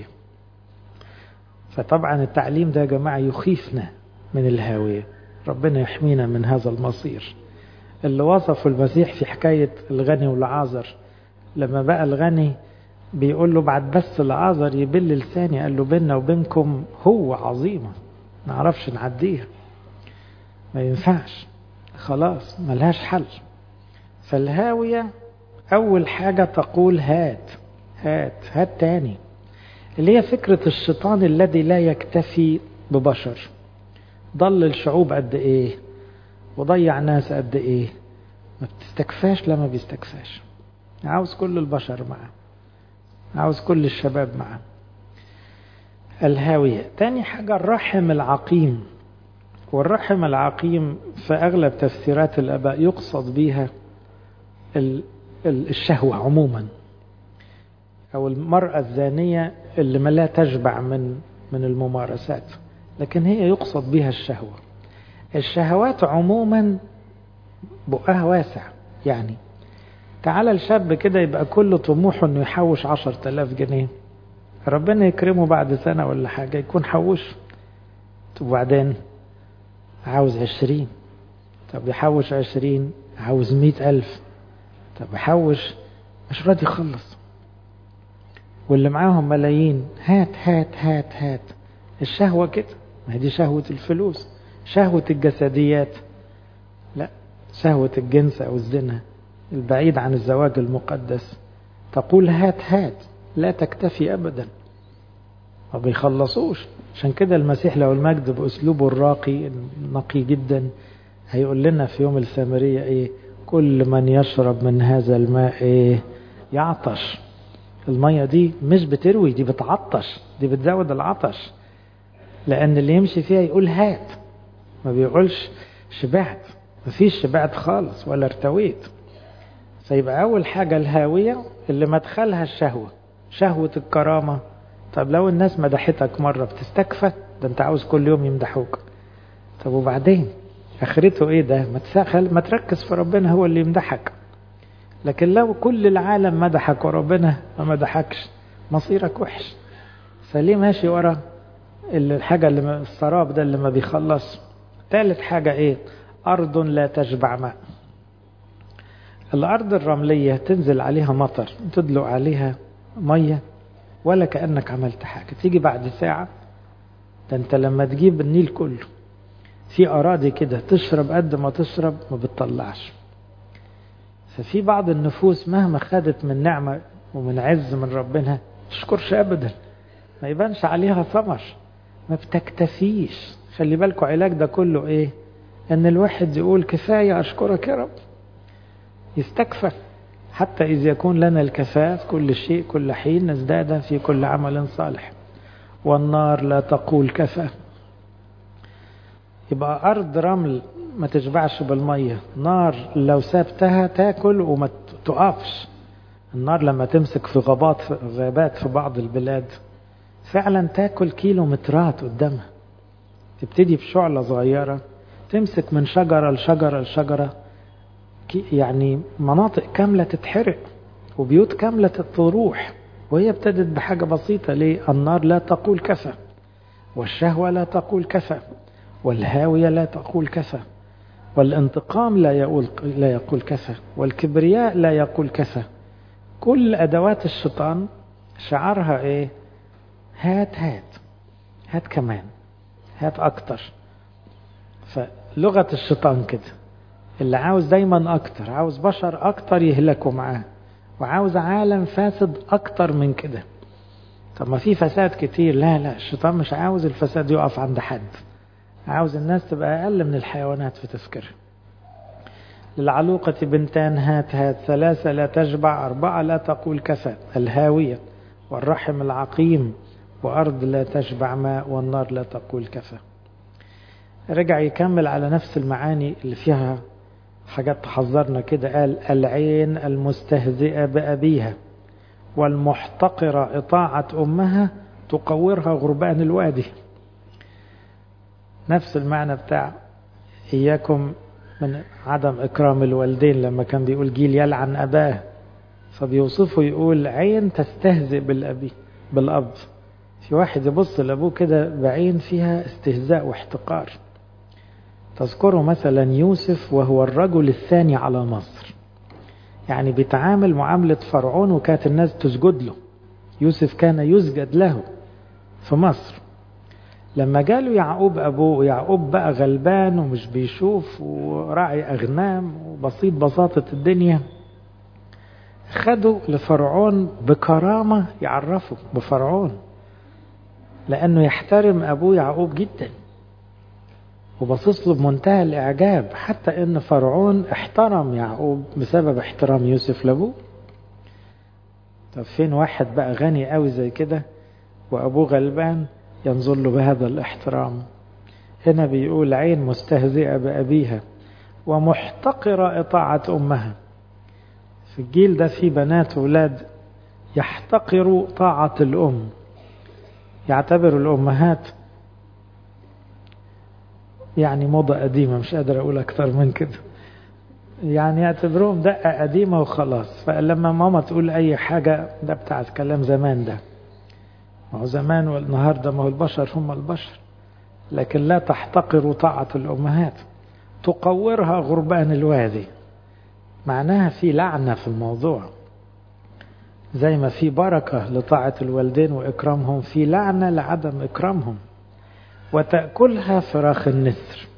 Speaker 1: فطبعا التعليم ده يا جماعة يخيفنا من الهاوية، ربنا يحمينا من هذا المصير. اللي وصفوا المسيح في حكاية الغني والعازر، لما بقى الغني بيقول له بعد بس العازر يبل لساني، قال له بيننا وبينكم هو عظيمة نعرفش نعديها، ما ينفعش، خلاص ملهاش حل. فالهاوية أول حاجة تقول هات هات هات تاني، اللي هي فكرة الشيطان الذي لا يكتفي ببشر. ضل الشعوب قد ايه وضيع ناس قد ايه، ما بتستكفاش لما بيستكفاش، عاوز كل البشر معه، عاوز كل الشباب معه. الهاوية. تاني حاجة الرحم العقيم. والرحم العقيم في أغلب تفسيرات الآباء يقصد بها الشهوة عموما، أو المرأة الزانية اللي ما لا تشبع من من الممارسات، لكن هي يقصد بها الشهوة. الشهوات عموما بقها واسع. يعني تعال الشاب كده يبقى كل طموحه انه يحوش عشر تلاف جنيه، ربنا يكرمه بعد سنة ولا حاجة يكون حوش، وبعدين عاوز عشرين، طب يحوش عشرين عاوز مئة ألف، طب يحوش مش راضي يخلص، واللي معاهم ملايين هات هات هات هات. الشهوة كده، ما دي شهوة الفلوس، شهوة الجسديات، لا شهوة الجنس أو الزنا البعيد عن الزواج المقدس. تقول هات هات، لا تكتفي أبدا، ما بيخلصوش. عشان كده المسيح له المجد بأسلوبه الراقي النقي جدا هيقول لنا في يوم السامرية ايه؟ كل من يشرب من هذا الماء ايه؟ يعطش. المية دي مش بتروي، دي بتعطش، دي بتزود العطش، لأن اللي يمشي فيها يقول هات، ما بيقولش شبعت، ما فيش شبعت خالص ولا ارتويت. فيبقى أول حاجة الهاوية اللي مدخلها الشهوة، شهوة الكرامة. طب لو الناس مدحتك مرة بتستكفى؟ ده انت عاوز كل يوم يمدحوك. طب وبعدين اخرته ايه ده؟ ما تسخل، ما تركز في ربنا هو اللي يمدحك. لكن لو كل العالم مدحك وربنا ما مدحكش مصيرك وحش. فليه ماشي ورا الحاجة اللي السراب ده اللي ما بيخلص؟ ثالث حاجة ايه؟ أرض لا تشبع ماء. الأرض الرملية تنزل عليها مطر، تدلق عليها مية ولا كأنك عملت حاجة، تيجي بعد ساعة ده انت لما تجيب النيل كله. في أراضي كده تشرب قد ما تشرب ما بتطلعش. ففي بعض النفوس مهما خدت من نعمة ومن عز من ربنا تشكرش أبدا، ما يبانش عليها ثمر، ما بتكتفيش. خلي بالكوا علاج ده كله ايه؟ ان الواحد يقول كفاية أشكرك يا رب، يستكفى، حتى إذ يكون لنا الكفاءة في كل شيء كل حين نزداد في كل عمل صالح. والنار لا تقول كفى. يبقى أرض رمل ما تشبعش بالمية، نار لو سابتها تاكل وما تقفش. النار لما تمسك في غابات في غابات في بعض البلاد فعلا تاكل كيلومترات قدامها. تبتدي بشعلة صغيرة تمسك من شجرة لشجرة لشجرة، يعني مناطق كاملة تتحرق وبيوت كاملة تروح، وهي ابتدت بحاجة بسيطة. ليه؟ النار لا تقول كفى، والشهوة لا تقول كفى، والهاوية لا تقول كفى، والانتقام لا يقول لا يقول كفى، والكبرياء لا يقول كفى. كل أدوات الشيطان شعارها ايه؟ هات هات هات كمان، هات أكتر. فلغة الشيطان كده، اللي عاوز دايما أكتر، عاوز بشر أكتر يهلكوا معاه، وعاوز عالم فاسد أكتر من كده. طب ما في فساد كتير. لا لا، الشيطان مش عاوز الفساد يقف عند حد، عاوز الناس تبقى أقل من الحيوانات في تفكيرها. للعلوقة بنتان هات هات، ثلاثة لا تشبع، أربعة لا تقول كفى، الهاوية والرحم العقيم، وأرض لا تشبع ماء، والنار لا تقول كفى. رجع يكمل على نفس المعاني اللي فيها حاجات تحذرنا كده، قال العين المستهزئة بأبيها والمحتقرة إطاعة أمها تقورها غربان الوادي. نفس المعنى بتاع إياكم من عدم إكرام الوالدين، لما كان بيقول جيل يلعن أباه، فبيوصفه يقول عين تستهزئ بالأبي بالأب. في واحد يبص لأبوه كده بعين فيها استهزاء واحتقار. تذكروا مثلا يوسف وهو الرجل الثاني على مصر، يعني بيتعامل معاملة فرعون وكانت الناس تسجد له. يوسف كان يسجد له في مصر. لما جاله يعقوب أبوه، يعقوب بقى غلبان ومش بيشوف وراعي أغنام وبسيط بساطة الدنيا، خدوا لفرعون بكرامة يعرفه بفرعون، لأنه يحترم أبوه يعقوب جدا وبصص له بمنتهى الإعجاب، حتى إن فرعون احترم يعقوب بسبب احترام يوسف لأبوه. طب فين واحد بقى غني قوي زي كده وأبوه غلبان ينظر له بهذا الاحترام؟ هنا بيقول عين مستهزئة بأبيها ومحتقرة إطاعة أمها. في الجيل ده في بنات وولاد يحتقروا طاعة الأم، يعتبروا الأمهات يعني موضة قديمة، مش قادر أقول أكتر من كده، يعني يعتبروهم دقة قديمة وخلاص. فلما ماما تقول أي حاجة ده بتاع كلام زمان، ده ما هو زمان والنهاردة ما هو البشر هم البشر. لكن لا تحتقروا طاعة الأمهات، تقورها غربان الوادي. معناها في لعنة في الموضوع، زي ما في بركة لطاعة الوالدين وإكرامهم، في لعنة لعدم إكرامهم. وتأكلها فراخ النسر،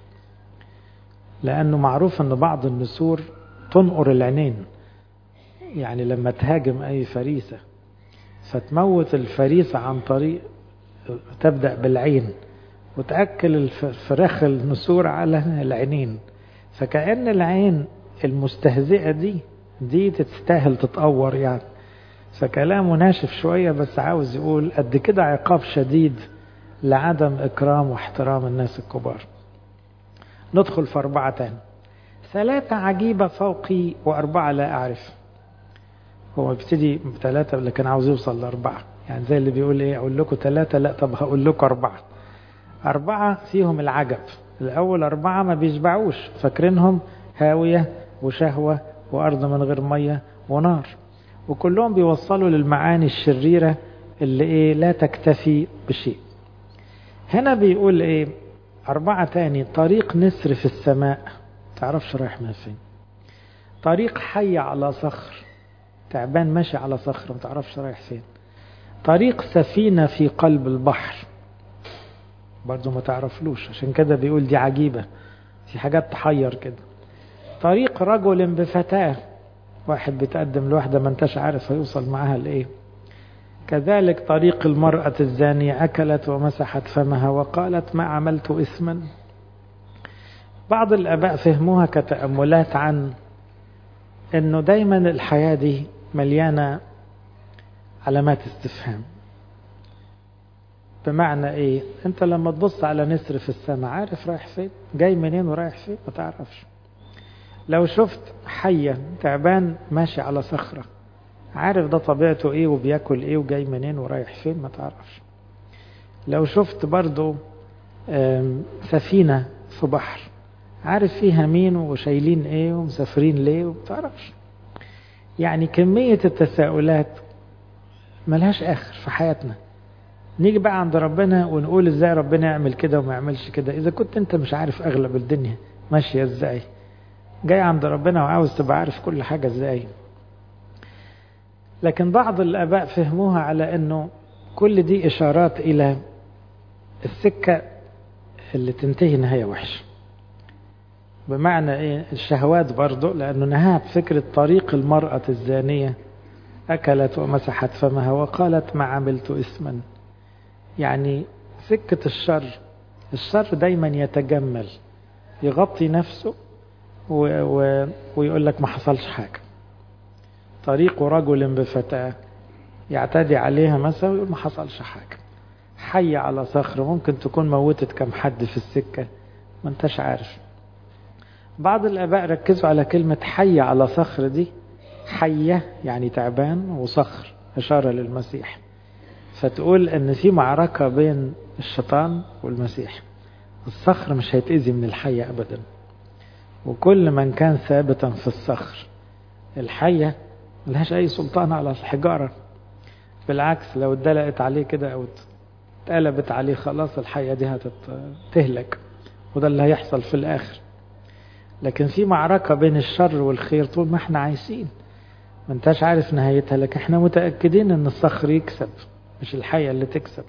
Speaker 1: لأنه معروف أن بعض النسور تنقر العينين، يعني لما تهاجم أي فريسة فتموت الفريسة عن طريق تبدأ بالعين وتأكل الفراخ النسور على العينين. فكأن العين المستهزئة دي دي تستاهل تتقور يعني. فكلامه ناشف شوية، بس عاوز يقول قد كده عقاب شديد لعدم إكرام واحترام الناس الكبار. ندخل في أربعة تاني. ثلاثة عجيبة فوقي وأربعة لا أعرف. هو بيبتدي بثلاثة لكن عاوز يوصل لأربعة، يعني زي اللي بيقول إيه أقول لكم ثلاثة، لا طب هقول لكم أربعة. أربعة فيهم العجب. الأول أربعة ما بيشبعوش، فاكرينهم هاوية وشهوة وأرض من غير مية ونار، وكلهم بيوصلوا للمعاني الشريرة اللي إيه لا تكتفي بشيء. هنا بيقول إيه أربعة تاني، طريق نسر في السماء تعرفش رايح من فين، طريق حي على صخر، تعبان ماشي على صخر ما تعرفش رايح فين، طريق سفينة في قلب البحر برضو ما تعرفلوش، عشان كده بيقول دي عجيبة، في حاجات تحير كده. طريق رجل بفتاة، واحد بيتقدم لواحدة ما انتش عارف هيوصل معاها لإيه. كذلك طريق المرأة الزانية، أكلت ومسحت فمها وقالت ما عملت إثما. بعض الآباء فهموها كتأملات عن أنه دايما الحياة دي مليانة علامات استفهام. بمعنى إيه؟ أنت لما تبص على نسر في السماء عارف رايح فين؟ جاي منين ورايح فين؟ ما تعرفش. لو شفت حية تعبان ماشي على صخرة عارف ده طبيعته إيه وبياكل إيه وجاي منين ورايح فين؟ ما تعرفش. لو شفت برضو سفينة في بحر عارف فيها مين وشايلين إيه ومسافرين ليه وما تعرفش. يعني كمية التساؤلات ملهاش آخر في حياتنا. نيجي بقى عند ربنا ونقول إزاي ربنا يعمل كده وما يعملش كده. إذا كنت أنت مش عارف أغلب الدنيا ماشية إزاي، جاي عند ربنا وعاوز تبقى عارف كل حاجة إزاي. لكن بعض الآباء فهموها على أنه كل دي إشارات إلى السكة اللي تنتهي نهاية وحشة. بمعنى إيه؟ الشهوات برضو، لأنه نهاية فكرة طريق المرأة الزانية أكلت ومسحت فمها وقالت ما عملت إثما. يعني سكة الشر، الشر دايما يتجمل، يغطي نفسه و... و... ويقول لك ما حصلش حاجة. طريق رجل بفتاة يعتدي عليها مثلا ويقول ما حصلش حاجة. حي على صخر، ممكن تكون موتت كم حد في السكة ما انتش عارف. بعض الآباء ركزوا على كلمة حي على صخر دي، حية يعني تعبان، وصخر إشارة للمسيح. فتقول ان في معركة بين الشيطان والمسيح. الصخر مش هيتأذي من الحية أبدا، وكل من كان ثابتا في الصخر. الحية ملهاش أي سلطان على الحجارة، بالعكس لو اتدلقت عليه كده أو اتقلبت عليه خلاص الحية دي هتتهلك، وده اللي هيحصل في الآخر. لكن في معركة بين الشر والخير طول ما احنا عايشين، ما انتش عارف نهايتها، لكن احنا متأكدين ان الصخر يكسب مش الحية اللي تكسب.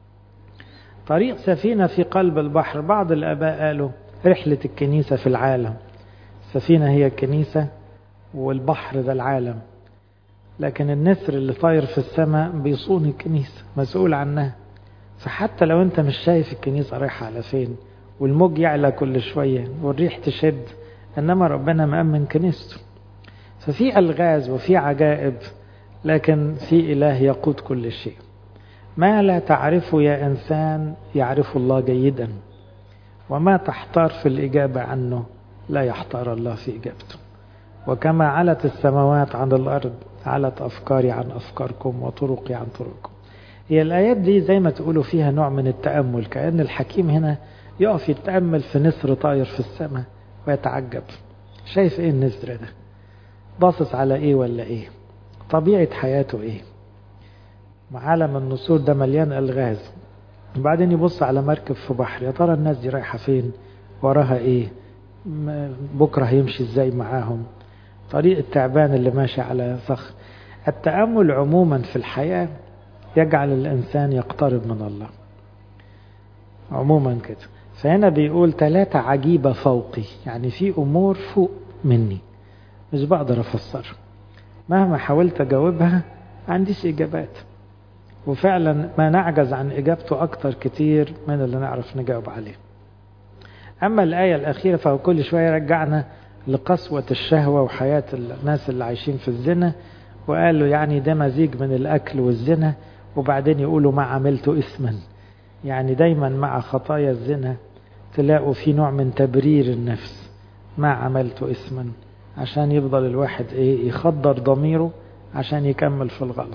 Speaker 1: طريق سفينة في قلب البحر. بعض الآباء قالوا رحلة الكنيسة في العالم، السفينة هي الكنيسة والبحر ده العالم، لكن النسر اللي طاير في السماء بيصون الكنيسة، مسؤول عنها. فحتى لو انت مش شايف الكنيسة رايحة على فين، والموج يعلى كل شوية والريح تشد، انما ربنا مأمن كنيسته. ففي ألغاز وفي عجائب، لكن في إله يقود كل شيء. ما لا تعرفه يا إنسان يعرف الله جيدا، وما تحتار في الإجابة عنه لا يحتار الله في إجابته. وكما علت السماوات عن الأرض علت أفكاري عن أفكاركم وطرقي عن طرقكم. هي الآيات دي زي ما تقولوا فيها نوع من التأمل، كأن الحكيم هنا يقف يتأمل في نسر طاير في السماء ويتعجب، شايف إيه النسر ده، باصص على إيه ولا إيه، طبيعة حياته إيه. عالم النسور ده مليان ألغاز. وبعدين يبص على مركب في بحر، يا ترى الناس دي رايحة فين، وراها إيه، بكرة هيمشي إزاي معاهم. طريق التعبان اللي ماشي على صخر. التأمل عموما في الحياة يجعل الإنسان يقترب من الله عموما كده. فهنا بيقول ثلاثة عجيبة فوقي، يعني في أمور فوق مني مش بقدر أفسرها، مهما حاولت أجاوبها عنديش إجابات، وفعلا ما نعجز عن إجابته أكتر كتير من اللي نعرف نجاوب عليه. أما الآية الأخيرة فهو كل شوية رجعنا لقسوة الشهوة وحياة الناس اللي عايشين في الزنا، وقالوا يعني ده مزيج من الأكل والزنا، وبعدين يقولوا ما عملت إثما. يعني دايما مع خطايا الزنا تلاقوا في نوع من تبرير النفس، ما عملت إثما، عشان يفضل الواحد إيه يخدر ضميره عشان يكمل في الغلط.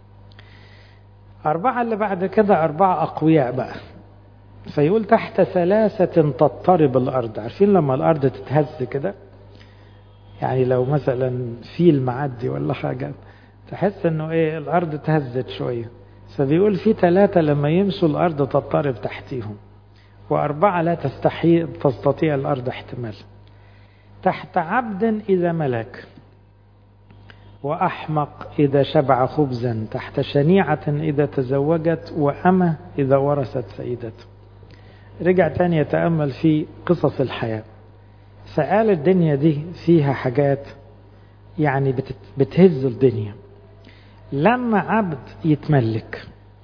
Speaker 1: أربعة اللي بعد كده أربعة أقوياء بقى. فيقول تحت ثلاثة تضطرب الأرض. عارفين لما الأرض تتهز كده، يعني لو مثلا فيل معدي ولا حاجة تحس انه ايه الأرض تهزت شوية. فبيقول في ثلاثة لما يمشوا الأرض تضطرب تحتيهم، وأربعة لا تستحي تستطيع الأرض احتمال. تحت عبد إذا ملك، وأحمق إذا شبع خبزا، تحت شنيعة إذا تزوجت، وأمة إذا ورثت سيدته. رجع تاني يتأمل في قصص الحياة، فقال الدنيا دي فيها حاجات يعني بتهز الدنيا. لما عبد يتملك،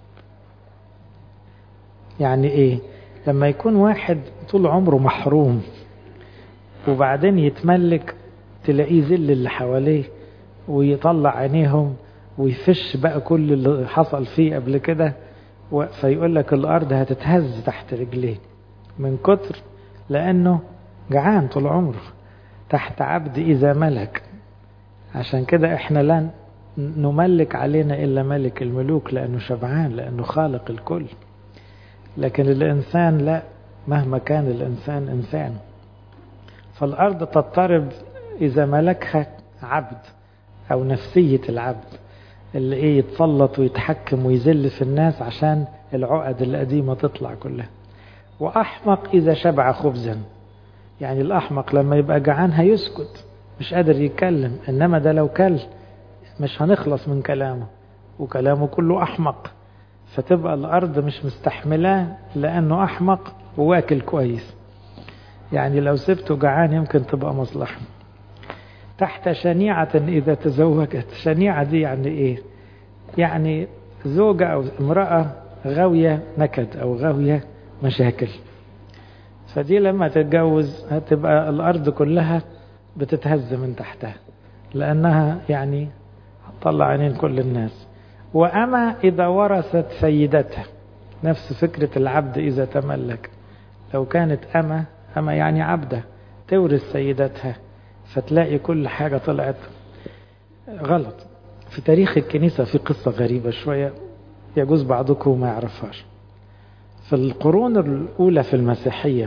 Speaker 1: يعني ايه؟ لما يكون واحد طول عمره محروم وبعدين يتملك، تلاقيه ذل اللي حواليه ويطلع عينيهم ويفش بقى كل اللي حصل فيه قبل كده، فيقول لك الأرض هتتهز تحت رجليه من كتر، لأنه جعان طول عمره. تحت عبد إذا ملك. عشان كده احنا لن نملك علينا إلا ملك الملوك، لأنه شبعان، لأنه خالق الكل. لكن الإنسان لا، مهما كان الإنسان إنسان. فالأرض تضطرب إذا ملكها عبد، أو نفسية العبد اللي إيه يتسلط ويتحكم ويذل في الناس عشان العقد القديمة تطلع كلها. وأحمق إذا شبع خبزا، يعني الأحمق لما يبقى جعان هيسكت، مش قادر يتكلم، إنما ده لو كل مش هنخلص من كلامه، وكلامه كله أحمق. فتبقى الأرض مش مستحملاه لأنه أحمق وواكل كويس. يعني لو سبته جعان يمكن تبقى مصلحة. تحت شنيعة إذا تزوجت. شنيعة دي يعني إيه؟ يعني زوجة أو امرأة غاوية نكد أو غاوية مشاكل، فدي لما تتجوز هتبقى الأرض كلها بتتهز من تحتها، لأنها يعني طلع عينين كل الناس. وأما إذا ورثت سيدتها، نفس فكرة العبد إذا تملك، لو كانت أما أما يعني عبدة تورث سيدتها، فتلاقي كل حاجة طلعت غلط. في تاريخ الكنيسة في قصة غريبة شوية يجوز بعضكم ما يعرفهاش. في القرون الأولى في المسيحية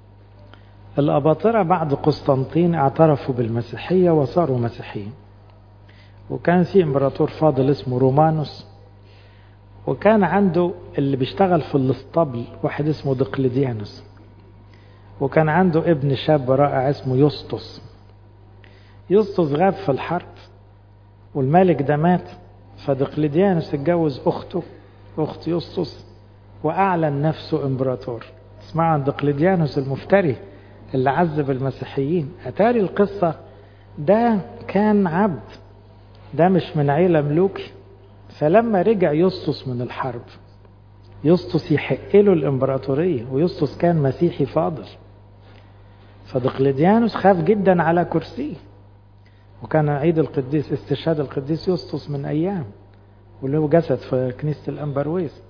Speaker 1: الأباطرة بعد قسطنطين اعترفوا بالمسيحية وصاروا مسيحيين، وكان في امبراطور فاضل اسمه رومانوس، وكان عنده اللي بيشتغل في الاسطبل واحد اسمه دقلديانوس، وكان عنده ابن شاب رائع اسمه يوسطس. يوسطس غاب في الحرب والملك ده مات، فدقلديانوس اتجوز أخته أخت يوسطس وأعلن نفسه امبراطور. اسمع عن دقلديانوس المفتري اللي عذب المسيحيين. أتاري القصة ده كان عبد، ده مش من عيلة ملوكي. فلما رجع يوسطس من الحرب، يوسطس يحق له الامبراطورية، ويوسطس كان مسيحي فاضل، فدقلديانوس خاف جدا على كرسيه. وكان عيد القديس استشهاد القديس يوسطس من أيام، وله جسد في كنيسة الأمبرويس.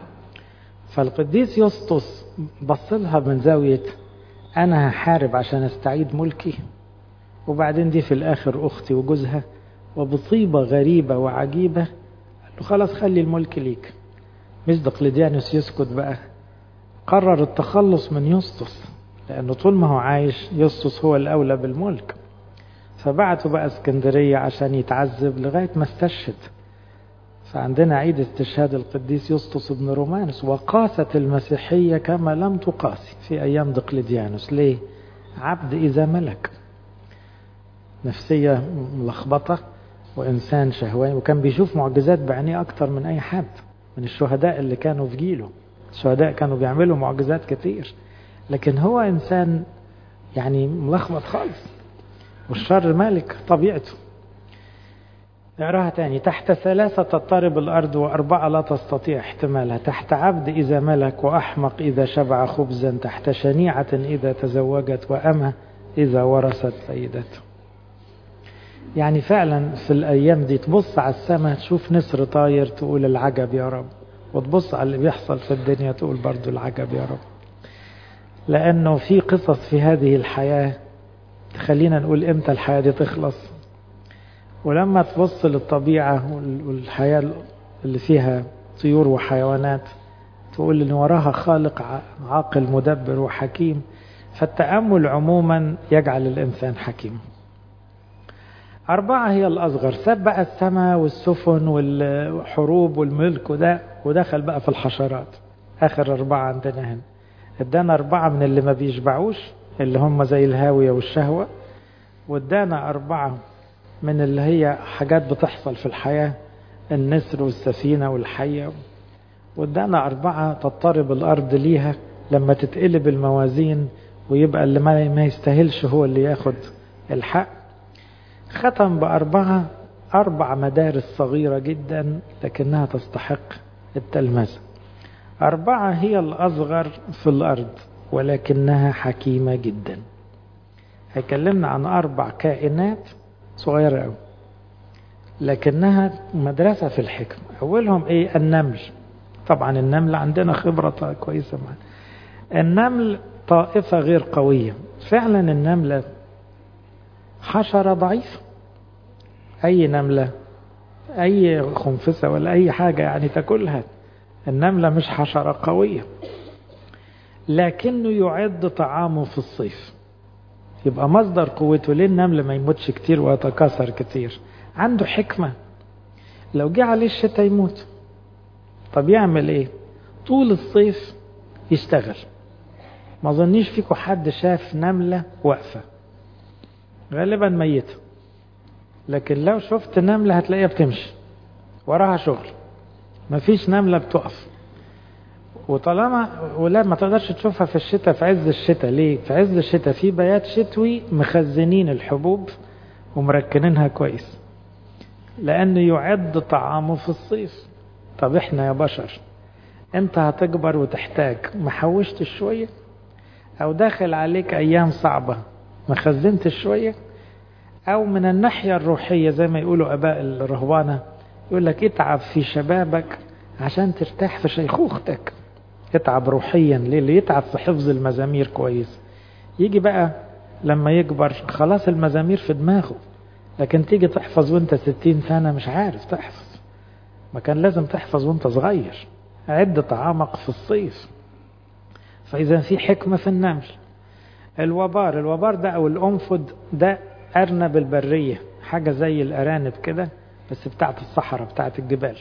Speaker 1: فالقديس يوسطس بصلها من زاوية أنا هحارب عشان استعيد ملكي، وبعدين دي في الآخر أختي وجوزها. وبطيبة غريبة وعجيبة قال له خلاص خلي الملك ليك. مش دقلديانوس يسكت بقى، قرر التخلص من يوسطس، لأنه طول ما هو عايش يوسطس هو الأولى بالملك. فبعته بقى اسكندرية عشان يتعذب لغاية ما استشهد. فعندنا عيد استشهاد القديس يوسطس بن رومانوس. وقاست المسيحية كما لم تقاسي في أيام دقلديانوس. ليه؟ عبد إذا ملك، نفسية ملخبطة وإنسان شهواني، وكان بيشوف معجزات بعينيه أكتر من أي حد من الشهداء اللي كانوا في جيله. الشهداء كانوا بيعملوا معجزات كتير، لكن هو إنسان يعني ملخبط خالص، والشر مالك طبيعته. نقراها تاني. تحت ثلاثة تضطرب الأرض، وأربعة لا تستطيع احتمالها. تحت عبد إذا ملك، وأحمق إذا شبع خبزا، تحت شنيعة إذا تزوجت، وأمة إذا ورثت سيدته. يعني فعلا في الأيام دي تبص على السماء تشوف نسر طاير تقول العجب يا رب، وتبص على اللي بيحصل في الدنيا تقول برضو العجب يا رب. لأنه في قصص في هذه الحياة تخلينا نقول إمتى الحياة دي تخلص. ولما تبص للطبيعة والحياة اللي فيها طيور وحيوانات تقول إن وراها خالق عاقل مدبر وحكيم. فالتأمل عموما يجعل الإنسان حكيم. أربعة هي الأصغر، ساب بقى السماء والسفن والحروب والملك وده، ودخل بقى في الحشرات. آخر أربعة عندنا هنا. ادانا أربعة من اللي ما بيشبعوش اللي هم زي الهاوية والشهوة، وادانا أربعة من اللي هي حاجات بتحصل في الحياة، النسر والسفينة والحية، وادانا أربعة تضطرب الأرض ليها لما تتقلب الموازين ويبقى اللي ما يستاهلش هو اللي ياخد الحق. ختم بأربعة، أربع مدارس صغيرة جدا لكنها تستحق التلمذة. أربعة هي الأصغر في الأرض ولكنها حكيمة جدا. هيكلمنا عن أربع كائنات صغيرة أوي لكنها مدرسة في الحكمة. أولهم إيه؟ النمل. طبعا النمل عندنا خبرة كويسة معنا. النمل طائفة غير قوية فعلا. النملة حشرة ضعيفة، أي نملة أي خنفسة ولا أي حاجة يعني تاكلها. النملة مش حشرة قوية، لكنه يعد طعامه في الصيف، يبقى مصدر قوته. ليه النمل ما يموتش كتير ويتكاثر كتير؟ عنده حكمة. لو جه عليه الشتاء يموت، طب يعمل ايه؟ طول الصيف يشتغل. ما ظنيش فيكم حد شاف نملة واقفة، غالبا ميتة. لكن لو شفت نملة هتلاقيها بتمشي وراها شغل. مفيش نملة بتقف. وطالما ولا ما تقدرش تشوفها في الشتاء، في عز الشتاء. ليه؟ في عز الشتاء في بيات شتوي مخزنين الحبوب ومركنينها كويس، لأنه يعد طعامه في الصيف. طب احنا يا بشر، انت هتكبر وتحتاج، ما حوشتش شوية؟ او داخل عليك ايام صعبة ما خزنتش شوية؟ او من الناحية الروحية زي ما يقولوا اباء الرهبانة، يقول لك اتعب في شبابك عشان ترتاح في شيخوختك. اتعب روحيا ليه؟ اللي يتعب في حفظ المزامير كويس، يجي بقى لما يكبر خلاص المزامير في دماغه. لكن تيجي تحفظ وانت ستين سنة مش عارف تحفظ، ما كان لازم تحفظ وانت صغير. عد طعامك في الصيف. فإذا في حكمة في النمل. الوبار، الوبار ده أو الأنفد ده أرنب البرية، حاجة زي الأرانب كده بس بتاعت الصحراء بتاعت الجبال.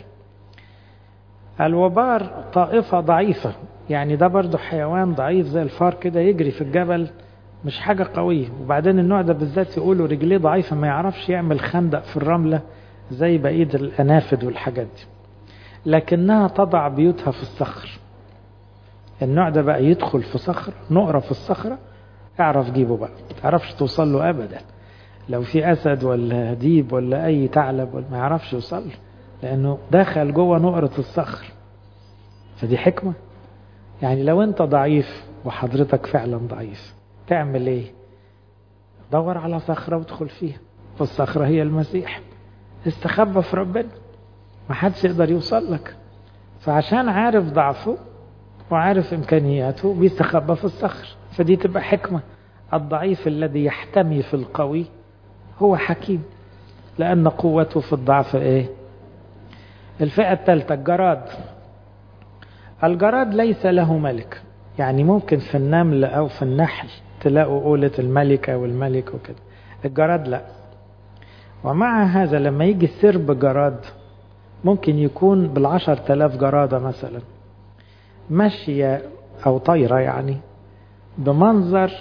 Speaker 1: الوبار طائفة ضعيفة، يعني ده برضو حيوان ضعيف زي الفار كده، يجري في الجبل، مش حاجة قوية. وبعدين النوع ده بالذات يقولوا رجليه ضعيفة، ما يعرفش يعمل خندق في الرملة زي بقية الأنافد والحاجات دي، لكنها تضع بيوتها في الصخر. النوع ده بقى يدخل في صخر، نقرة في الصخرة، اعرف جيبه بقى، تعرفش توصل له أبدا. لو في أسد ولا ديب ولا أي ثعلب ما يعرفش يوصل له، لأنه دخل جوه نقرة الصخر. فدي حكمة. يعني لو أنت ضعيف وحضرتك فعلا ضعيف تعمل إيه؟ دور على صخرة وادخل فيها، والصخرة هي المسيح. استخبى في ربنا، ما حدش يقدر يوصل لك. فعشان عارف ضعفه وعارف إمكانياته بيستخبى في الصخر. فدي تبقى حكمة. الضعيف الذي يحتمي في القوي هو حكيم، لأن قوته في الضعف إيه؟ الفئة الثالثة الجراد. الجراد ليس له ملك، يعني ممكن في النمل أو في النحل تلاقوا قولة الملكة والملك وكده، الجراد لا. ومع هذا لما يجي سرب جراد ممكن يكون بالعشر تلاف جرادة مثلا ماشية أو طايرة، يعني بمنظر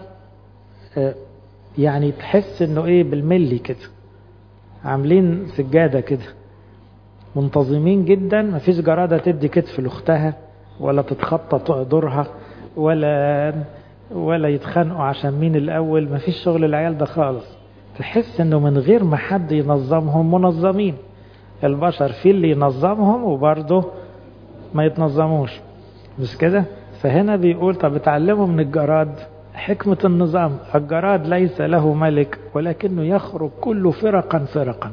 Speaker 1: يعني تحس انه ايه بالملي كده، عاملين سجادة كده منتظمين جدا. ما فيش جرادة تدي كتف لاختها ولا تتخطى دورها ولا ولا يتخانقوا عشان مين الاول. ما فيش شغل العيال ده خالص. تحس انه من غير ما حد ينظمهم منظمين. البشر في اللي ينظمهم وبرضه ما يتنظموش، مش كده؟ فهنا بيقول طب اتعلموا من الجراد حكمة النظام. الجراد ليس له ملك ولكنه يخرج كله فرقا فرقا،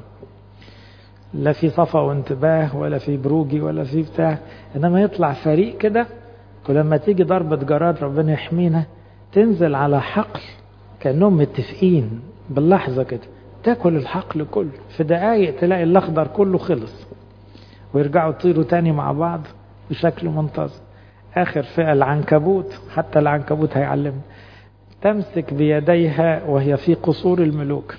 Speaker 1: لا في صفا وانتباه ولا في بروجي ولا في بتاع، انما يطلع فريق كده. ولما تيجي ضربة جراد ربنا يحمينا تنزل على حقل كأنهم متفقين باللحظة كده، تاكل الحقل كله في دقايق، تلاقي الاخضر كله خلص ويرجعوا يطيروا تاني مع بعض بشكل منتظم. اخر فئة العنكبوت، حتى العنكبوت هيعلمنا تمسك بيديها وهي في قصور الملوك.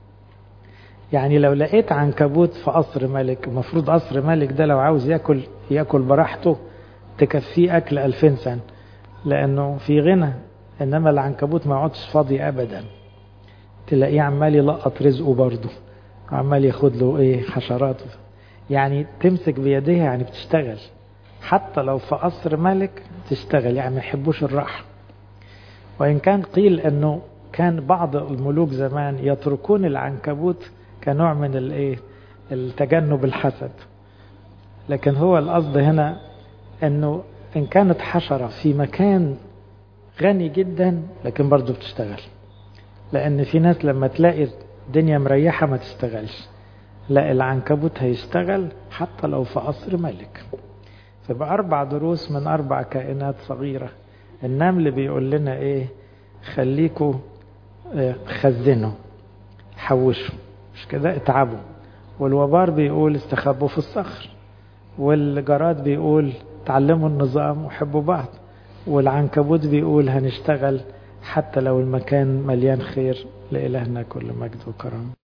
Speaker 1: يعني لو لقيت عنكبوت في قصر ملك، المفروض قصر ملك ده لو عاوز يأكل يأكل براحته تكفيه أكل ألفين سنة، لأنه في غنى. إنما العنكبوت ما يقعدش فاضي أبدا، تلاقيه عمال يلقط رزقه برضه، عمال ياخد له إيه حشراته. يعني تمسك بيديها يعني بتشتغل، حتى لو في قصر ملك تشتغل، يعني ما يحبوش الراحة. وإن كان قيل أنه كان بعض الملوك زمان يتركون العنكبوت كنوع من الايه التجنب الحسد، لكن هو القصد هنا أنه إن كانت حشرة في مكان غني جدا لكن برضو بتشتغل، لأن في ناس لما تلاقي الدنيا مريحة ما تشتغلش، لا العنكبوت هيشتغل حتى لو في قصر ملك. فبقى أربع دروس من أربع كائنات صغيرة. النمل بيقول لنا إيه؟ خليكوا خزنوا حوشوا، مش كده؟ اتعبوا. والوبار بيقول استخبوا في الصخر. والجراد بيقول تعلموا النظام وحبوا بعض. والعنكبوت بيقول هنشتغل حتى لو المكان مليان خير. لإلهنا كل مجد وكرم.